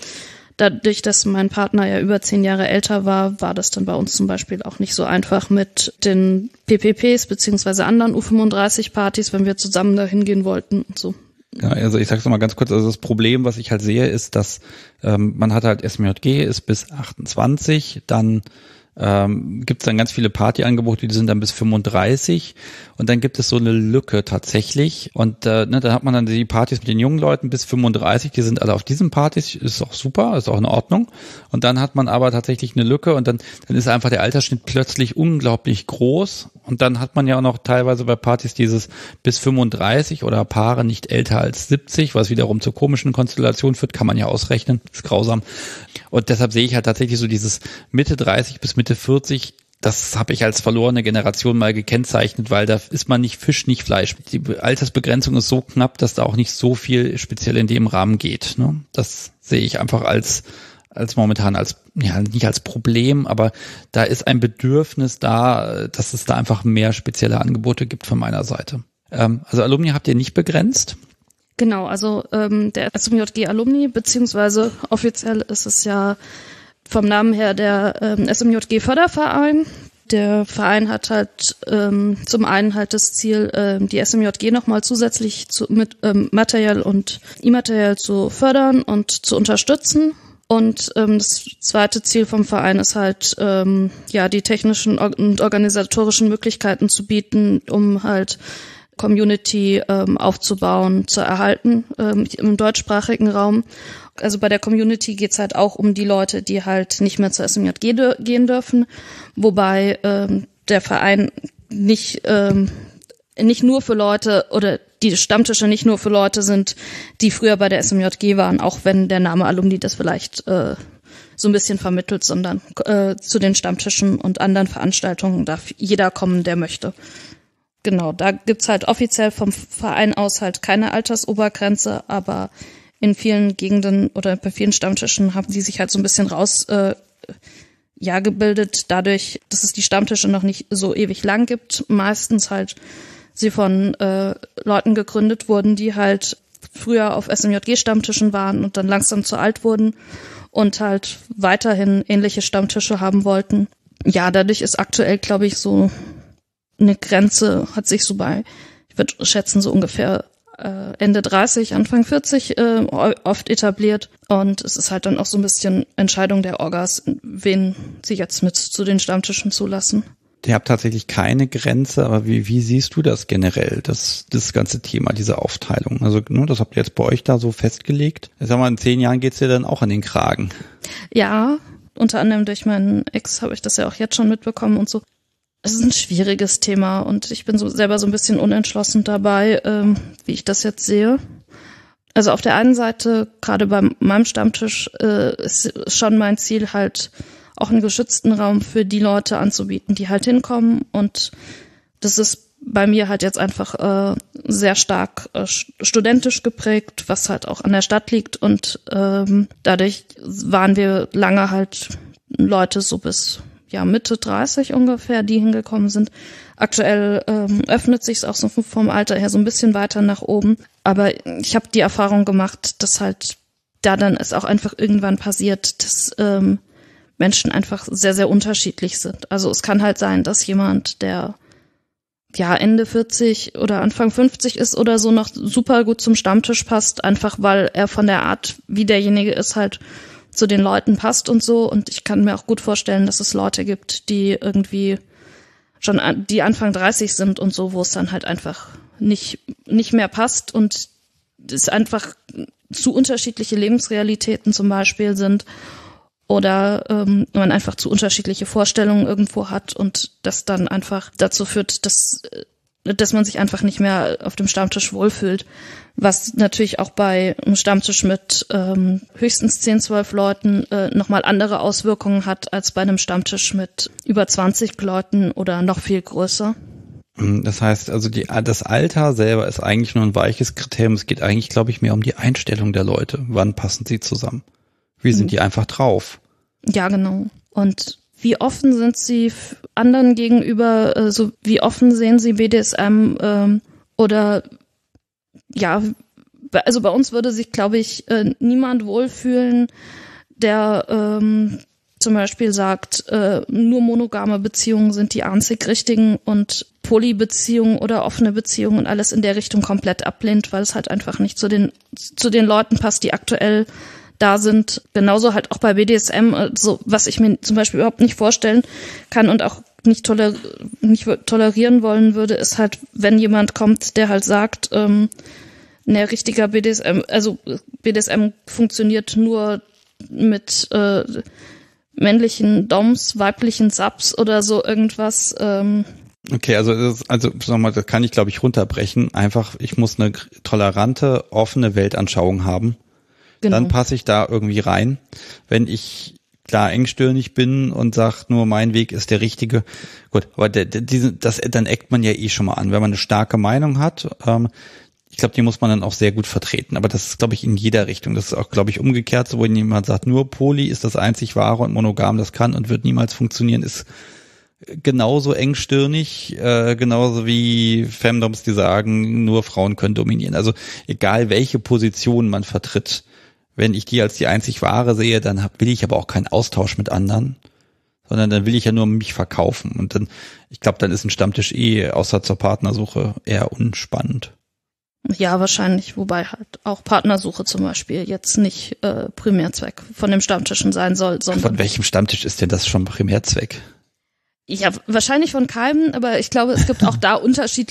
dadurch, dass mein Partner ja über 10 Jahre älter war das dann bei uns zum Beispiel auch nicht so einfach mit den PPPs beziehungsweise anderen U35-Partys, wenn wir zusammen da hingehen wollten und so. Ja, also ich sag's nochmal ganz kurz, also das Problem, was ich halt sehe, ist, dass man hat halt SMJG ist bis 28, dann gibt es dann ganz viele Partyangebote, die sind dann bis 35 und dann gibt es so eine Lücke tatsächlich und dann hat man dann die Partys mit den jungen Leuten bis 35, die sind alle auf diesen Partys, ist auch super, ist auch in Ordnung und dann hat man aber tatsächlich eine Lücke und dann ist einfach der Altersschnitt plötzlich unglaublich groß und dann hat man ja auch noch teilweise bei Partys dieses bis 35 oder Paare nicht älter als 70, was wiederum zur komischen Konstellation führt, kann man ja ausrechnen, ist grausam und deshalb sehe ich halt tatsächlich so dieses Mitte 30 bis Mitte 40, das habe ich als verlorene Generation mal gekennzeichnet, weil da ist man nicht Fisch, nicht Fleisch. Die Altersbegrenzung ist so knapp, dass da auch nicht so viel speziell in dem Rahmen geht. Ne? Das sehe ich einfach als momentan nicht als Problem, aber da ist ein Bedürfnis da, dass es da einfach mehr spezielle Angebote gibt von meiner Seite. Also Alumni habt ihr nicht begrenzt? Genau, also der SMJG Alumni, beziehungsweise offiziell ist es ja vom Namen her der SMJG Förderverein. Der Verein hat halt zum einen halt das Ziel, die SMJG nochmal zusätzlich mit materiell und immateriell zu fördern und zu unterstützen. Und das zweite Ziel vom Verein ist halt, die technischen und organisatorischen Möglichkeiten zu bieten, um halt Community aufzubauen, zu erhalten im deutschsprachigen Raum. Also bei der Community geht's halt auch um die Leute, die halt nicht mehr zur SMJG gehen dürfen, wobei der Verein nicht nur für Leute oder die Stammtische nicht nur für Leute sind, die früher bei der SMJG waren, auch wenn der Name Alumni das vielleicht so ein bisschen vermittelt, sondern zu den Stammtischen und anderen Veranstaltungen darf jeder kommen, der möchte. Genau, da gibt's halt offiziell vom Verein aus halt keine Altersobergrenze, aber in vielen Gegenden oder bei vielen Stammtischen haben sie sich halt so ein bisschen gebildet, dadurch, dass es die Stammtische noch nicht so ewig lang gibt. Meistens halt sie von Leuten gegründet wurden, die halt früher auf SMJG-Stammtischen waren und dann langsam zu alt wurden und halt weiterhin ähnliche Stammtische haben wollten. Ja, dadurch ist aktuell, glaube ich, so eine Grenze, hat sich so bei, ich würde schätzen, so ungefähr Ende 30, Anfang 40 oft etabliert. Und es ist halt dann auch so ein bisschen Entscheidung der Orgas, wen sie jetzt mit zu den Stammtischen zulassen. Ihr habt tatsächlich keine Grenze, aber wie siehst du das generell, das ganze Thema, diese Aufteilung? Also das habt ihr jetzt bei euch da so festgelegt. Ich sag mal, in 10 Jahren geht's dir dann auch an den Kragen. Ja, unter anderem durch meinen Ex habe ich das ja auch jetzt schon mitbekommen und so. Es ist ein schwieriges Thema und ich bin selber so ein bisschen unentschlossen dabei, wie ich das jetzt sehe. Also auf der einen Seite, gerade bei meinem Stammtisch, ist schon mein Ziel halt auch einen geschützten Raum für die Leute anzubieten, die halt hinkommen. Und das ist bei mir halt jetzt einfach sehr stark studentisch geprägt, was halt auch an der Stadt liegt. Und dadurch waren wir lange halt Leute so bis Mitte 30 ungefähr, die hingekommen sind. Aktuell öffnet sich es auch so vom Alter her so ein bisschen weiter nach oben. Aber ich habe die Erfahrung gemacht, dass halt da dann es auch einfach irgendwann passiert, dass Menschen einfach sehr, sehr unterschiedlich sind. Also es kann halt sein, dass jemand, der Ende 40 oder Anfang 50 ist oder so, noch super gut zum Stammtisch passt, einfach weil er von der Art, wie derjenige ist, halt zu den Leuten passt und so. Und ich kann mir auch gut vorstellen, dass es Leute gibt, die irgendwie schon die Anfang 30 sind und so, wo es dann halt einfach nicht mehr passt und es einfach zu unterschiedliche Lebensrealitäten zum Beispiel sind oder man einfach zu unterschiedliche Vorstellungen irgendwo hat und das dann einfach dazu führt, dass dass man sich einfach nicht mehr auf dem Stammtisch wohlfühlt. Was natürlich auch bei einem Stammtisch mit höchstens 10, 12 Leuten nochmal andere Auswirkungen hat als bei einem Stammtisch mit über 20 Leuten oder noch viel größer. Das heißt, also das Alter selber ist eigentlich nur ein weiches Kriterium. Es geht eigentlich, glaube ich, mehr um die Einstellung der Leute. Wann passen sie zusammen? Wie sind die einfach drauf? Ja, genau. Und wie offen sind sie anderen gegenüber? So wie offen sehen sie BDSM? Oder ja, also bei uns würde sich, glaube ich, niemand wohlfühlen, der zum Beispiel sagt, nur monogame Beziehungen sind die einzig richtigen und Polybeziehungen oder offene Beziehungen und alles in der Richtung komplett ablehnt, weil es halt einfach nicht zu den Leuten passt, die aktuell da sind. Genauso halt auch bei BDSM, so was ich mir zum Beispiel überhaupt nicht vorstellen kann und auch nicht tolerieren wollen würde, ist halt, wenn jemand kommt, der halt sagt, richtiger BDSM, also BDSM funktioniert nur mit männlichen Doms, weiblichen Subs oder so irgendwas. Okay, also nochmal, das kann ich, glaube ich, runterbrechen. Einfach, ich muss eine tolerante, offene Weltanschauung haben. Genau. Dann passe ich da irgendwie rein. Wenn ich klar engstirnig bin und sage, nur mein Weg ist der richtige, gut, aber dann eckt man ja eh schon mal an. Wenn man eine starke Meinung hat, ich glaube, die muss man dann auch sehr gut vertreten. Aber das ist, glaube ich, in jeder Richtung. Das ist auch, glaube ich, umgekehrt, so wenn jemand sagt, nur Poly ist das einzig wahre und monogam, das kann und wird niemals funktionieren, ist genauso engstirnig, genauso wie Femdoms, die sagen, nur Frauen können dominieren. Also egal, welche Position man vertritt, wenn ich die als die einzig wahre sehe, dann will ich aber auch keinen Austausch mit anderen, sondern dann will ich ja nur mich verkaufen. Und dann, ich glaube, dann ist ein Stammtisch außer zur Partnersuche eher unspannend. Ja, wahrscheinlich, wobei halt auch Partnersuche zum Beispiel jetzt nicht Primärzweck von dem Stammtischen sein soll. Sondern von welchem Stammtisch ist denn das schon Primärzweck? Ja, wahrscheinlich von keinem, aber ich glaube, es gibt auch da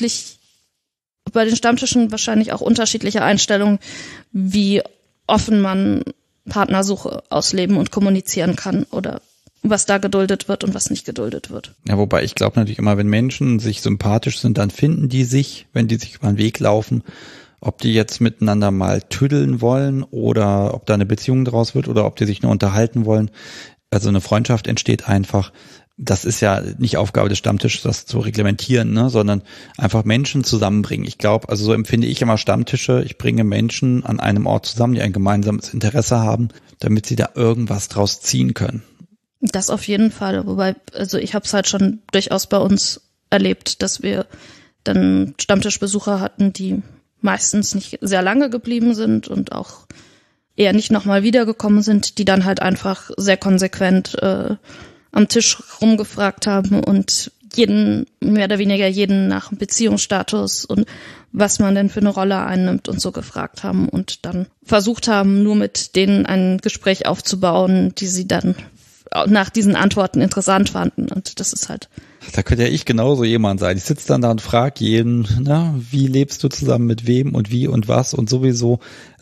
bei den Stammtischen wahrscheinlich auch unterschiedliche Einstellungen, wie offen man Partnersuche ausleben und kommunizieren kann oder was da geduldet wird und was nicht geduldet wird. Ja, wobei ich glaube natürlich immer, wenn Menschen sich sympathisch sind, dann finden die sich, wenn die sich über den Weg laufen, ob die jetzt miteinander mal tüddeln wollen oder ob da eine Beziehung draus wird oder ob die sich nur unterhalten wollen. Also eine Freundschaft entsteht einfach. Das ist ja nicht Aufgabe des Stammtisches, das zu reglementieren, ne, sondern einfach Menschen zusammenbringen. Ich glaube, also so empfinde ich immer Stammtische. Ich bringe Menschen an einem Ort zusammen, die ein gemeinsames Interesse haben, damit sie da irgendwas draus ziehen können. Das auf jeden Fall. Wobei, also ich habe es halt schon durchaus bei uns erlebt, dass wir dann Stammtischbesucher hatten, die meistens nicht sehr lange geblieben sind und auch eher nicht nochmal wiedergekommen sind, die dann halt einfach sehr konsequent am Tisch rumgefragt haben und mehr oder weniger jeden nach dem Beziehungsstatus und was man denn für eine Rolle einnimmt und so gefragt haben und dann versucht haben, nur mit denen ein Gespräch aufzubauen, die sie dann nach diesen Antworten interessant fanden. Und das ist halt... Da könnte ja ich genauso jemand sein. Ich sitze dann da und frage jeden, wie lebst du zusammen mit wem und wie und was und sowieso.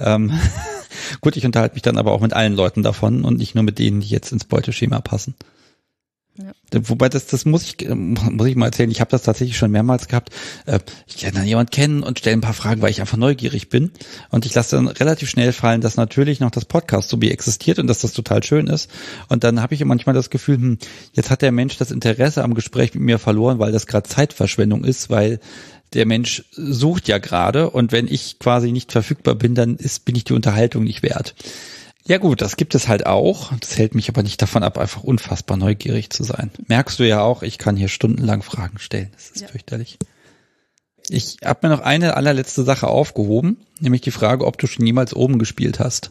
Gut, ich unterhalte mich dann aber auch mit allen Leuten davon und nicht nur mit denen, die jetzt ins Beuteschema passen. Ja. Wobei das muss ich mal erzählen, ich habe das tatsächlich schon mehrmals gehabt. Ich lerne dann jemanden kennen und stelle ein paar Fragen, weil ich einfach neugierig bin. Und ich lasse dann relativ schnell fallen, dass natürlich noch das Podcast so wie existiert und dass das total schön ist. Und dann habe ich manchmal das Gefühl, jetzt hat der Mensch das Interesse am Gespräch mit mir verloren, weil das gerade Zeitverschwendung ist, weil der Mensch sucht ja gerade und wenn ich quasi nicht verfügbar bin, dann bin ich die Unterhaltung nicht wert. Ja gut, das gibt es halt auch. Das hält mich aber nicht davon ab, einfach unfassbar neugierig zu sein. Merkst du ja auch, ich kann hier stundenlang Fragen stellen. Das ist fürchterlich. Ich habe mir noch eine allerletzte Sache aufgehoben, nämlich die Frage, ob du schon jemals oben gespielt hast.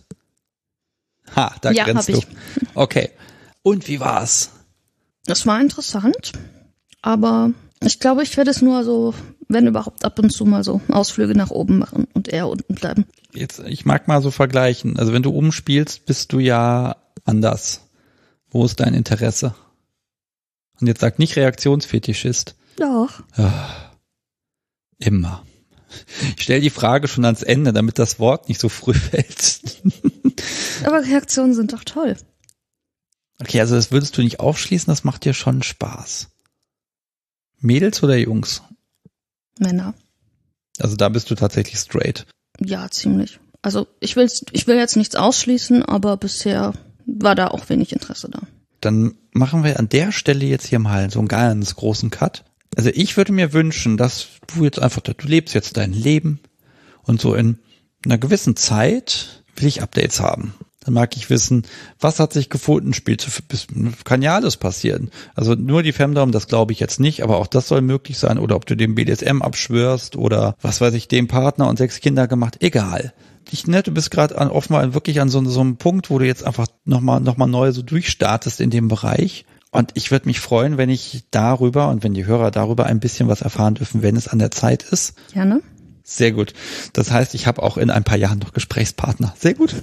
Ha, da grenzt du. Okay. Und wie war's? Das war interessant, aber ich glaube, ich werde es nur so, wenn überhaupt, ab und zu mal so Ausflüge nach oben machen und eher unten bleiben. Jetzt, ich mag mal so vergleichen. Also wenn du oben spielst, bist du ja anders. Wo ist dein Interesse? Und jetzt sag nicht Reaktionsfetischist. Doch. Ja, immer. Ich stelle die Frage schon ans Ende, damit das Wort nicht so früh fällt. Aber Reaktionen sind doch toll. Okay, also das würdest du nicht aufschließen, das macht dir schon Spaß. Mädels oder Jungs? Männer. Also da bist du tatsächlich straight. Ja, ziemlich. Also ich will jetzt nichts ausschließen, aber bisher war da auch wenig Interesse da. Dann machen wir an der Stelle jetzt hier mal so einen ganz großen Cut. Also ich würde mir wünschen, dass du jetzt einfach, du lebst jetzt dein Leben und so in einer gewissen Zeit will ich Updates haben. Dann mag ich wissen, was hat sich gefunden, kann ja alles passieren. Also nur die Femdom, das glaube ich jetzt nicht, aber auch das soll möglich sein. Oder ob du dem BDSM abschwörst oder was weiß ich, dem Partner und 6 Kinder gemacht, egal. Du bist gerade offenbar wirklich an so einem Punkt, wo du jetzt einfach nochmal neu so durchstartest in dem Bereich. Und ich würde mich freuen, wenn ich darüber und wenn die Hörer darüber ein bisschen was erfahren dürfen, wenn es an der Zeit ist. Gerne. Sehr gut. Das heißt, ich habe auch in ein paar Jahren noch Gesprächspartner. Sehr gut.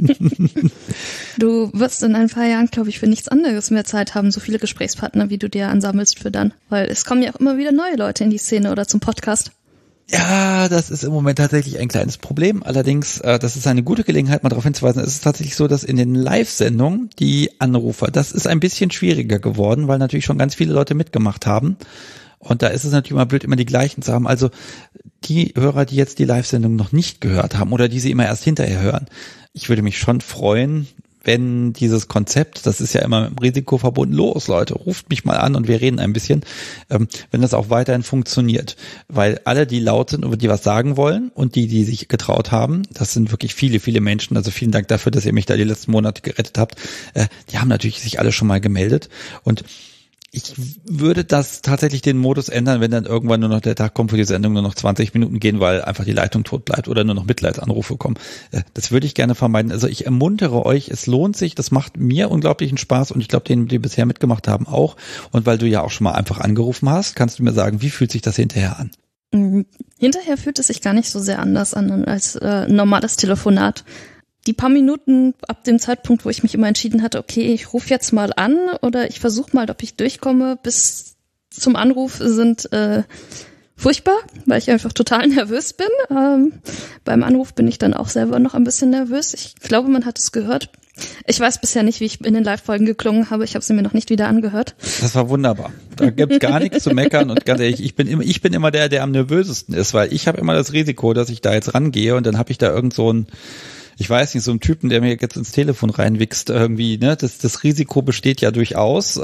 Du wirst in ein paar Jahren, glaube ich, für nichts anderes mehr Zeit haben, so viele Gesprächspartner, wie du dir ansammelst für dann. Weil es kommen ja auch immer wieder neue Leute in die Szene oder zum Podcast. Ja, das ist im Moment tatsächlich ein kleines Problem. Allerdings, das ist eine gute Gelegenheit, mal darauf hinzuweisen, es ist tatsächlich so, dass in den Live-Sendungen die Anrufer, das ist ein bisschen schwieriger geworden, weil natürlich schon ganz viele Leute mitgemacht haben. Und da ist es natürlich immer blöd, immer die gleichen zu haben. Also die Hörer, die jetzt die Live-Sendung noch nicht gehört haben oder die sie immer erst hinterher hören, ich würde mich schon freuen, wenn dieses Konzept, das ist ja immer mit dem Risiko verbunden, los Leute, ruft mich mal an und wir reden ein bisschen, wenn das auch weiterhin funktioniert. Weil alle, die laut sind und die was sagen wollen und die sich getraut haben, das sind wirklich viele, viele Menschen, also vielen Dank dafür, dass ihr mich da die letzten Monate gerettet habt, die haben natürlich sich alle schon mal gemeldet und ich würde das tatsächlich den Modus ändern, wenn dann irgendwann nur noch der Tag kommt, wo die Sendung nur noch 20 Minuten gehen, weil einfach die Leitung tot bleibt oder nur noch Mitleidsanrufe kommen. Das würde ich gerne vermeiden. Also ich ermuntere euch, es lohnt sich, das macht mir unglaublichen Spaß und ich glaube, denen, die bisher mitgemacht haben, auch. Und weil du ja auch schon mal einfach angerufen hast, kannst du mir sagen, wie fühlt sich das hinterher an? Hinterher fühlt es sich gar nicht so sehr anders an als normales Telefonat. Die paar Minuten ab dem Zeitpunkt, wo ich mich immer entschieden hatte, okay, ich rufe jetzt mal an oder ich versuche mal, ob ich durchkomme, bis zum Anruf sind furchtbar, weil ich einfach total nervös bin. Beim Anruf bin ich dann auch selber noch ein bisschen nervös. Ich glaube, man hat es gehört. Ich weiß bisher nicht, wie ich in den Live-Folgen geklungen habe. Ich habe sie mir noch nicht wieder angehört. Das war wunderbar. Da gibt's gar nichts zu meckern und ganz ehrlich, ich bin immer der am nervösesten ist, weil ich habe immer das Risiko, dass ich da jetzt rangehe und dann habe ich da irgend so ein, ich weiß nicht, so einen Typen, der mir jetzt ins Telefon reinwichst irgendwie, ne? Das Risiko besteht ja durchaus.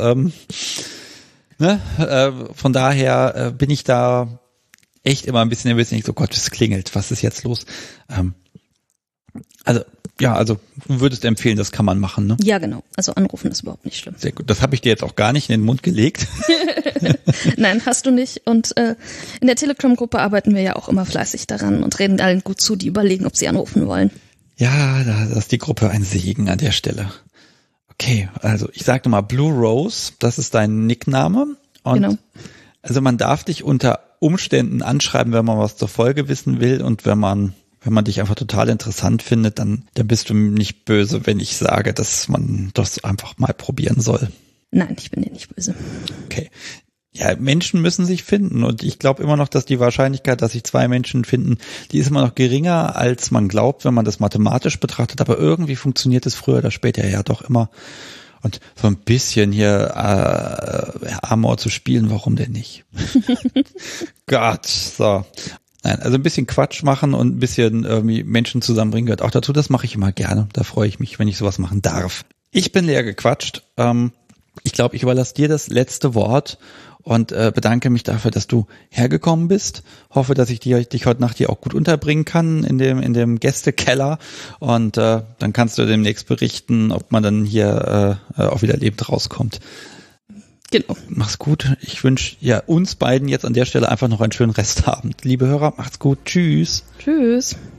Von daher bin ich da echt immer ein bisschen nervös. Oh Gott, es klingelt, was ist jetzt los? Also du würdest empfehlen, das kann man machen, ne? Ja, genau. Also anrufen ist überhaupt nicht schlimm. Sehr gut. Das habe ich dir jetzt auch gar nicht in den Mund gelegt. Nein, hast du nicht. Und in der Telegram-Gruppe arbeiten wir ja auch immer fleißig daran und reden allen gut zu, die überlegen, ob sie anrufen wollen. Ja, da ist die Gruppe ein Segen an der Stelle. Okay, also ich sagte mal Blue Rose, das ist dein Nickname. Und genau. Also man darf dich unter Umständen anschreiben, wenn man was zur Folge wissen will und wenn man dich einfach total interessant findet, dann bist du nicht böse, wenn ich sage, dass man das einfach mal probieren soll. Nein, ich bin dir nicht böse. Okay. Ja, Menschen müssen sich finden und ich glaube immer noch, dass die Wahrscheinlichkeit, dass sich 2 Menschen finden, die ist immer noch geringer, als man glaubt, wenn man das mathematisch betrachtet, aber irgendwie funktioniert es früher oder später ja doch immer. Und so ein bisschen hier Amor zu spielen, warum denn nicht? Gott, so. Nein, also ein bisschen Quatsch machen und ein bisschen irgendwie Menschen zusammenbringen gehört auch dazu. Das mache ich immer gerne. Da freue ich mich, wenn ich sowas machen darf. Ich bin leer gequatscht. Ich glaube, ich überlasse dir das letzte Wort und bedanke mich dafür, dass du hergekommen bist. Hoffe, dass ich dich heute Nacht hier auch gut unterbringen kann in dem Gästekeller und dann kannst du demnächst berichten, ob man dann hier auch wieder lebend rauskommt. Genau. Mach's gut. Ich wünsche ja uns beiden jetzt an der Stelle einfach noch einen schönen Restabend. Liebe Hörer, macht's gut. Tschüss. Tschüss.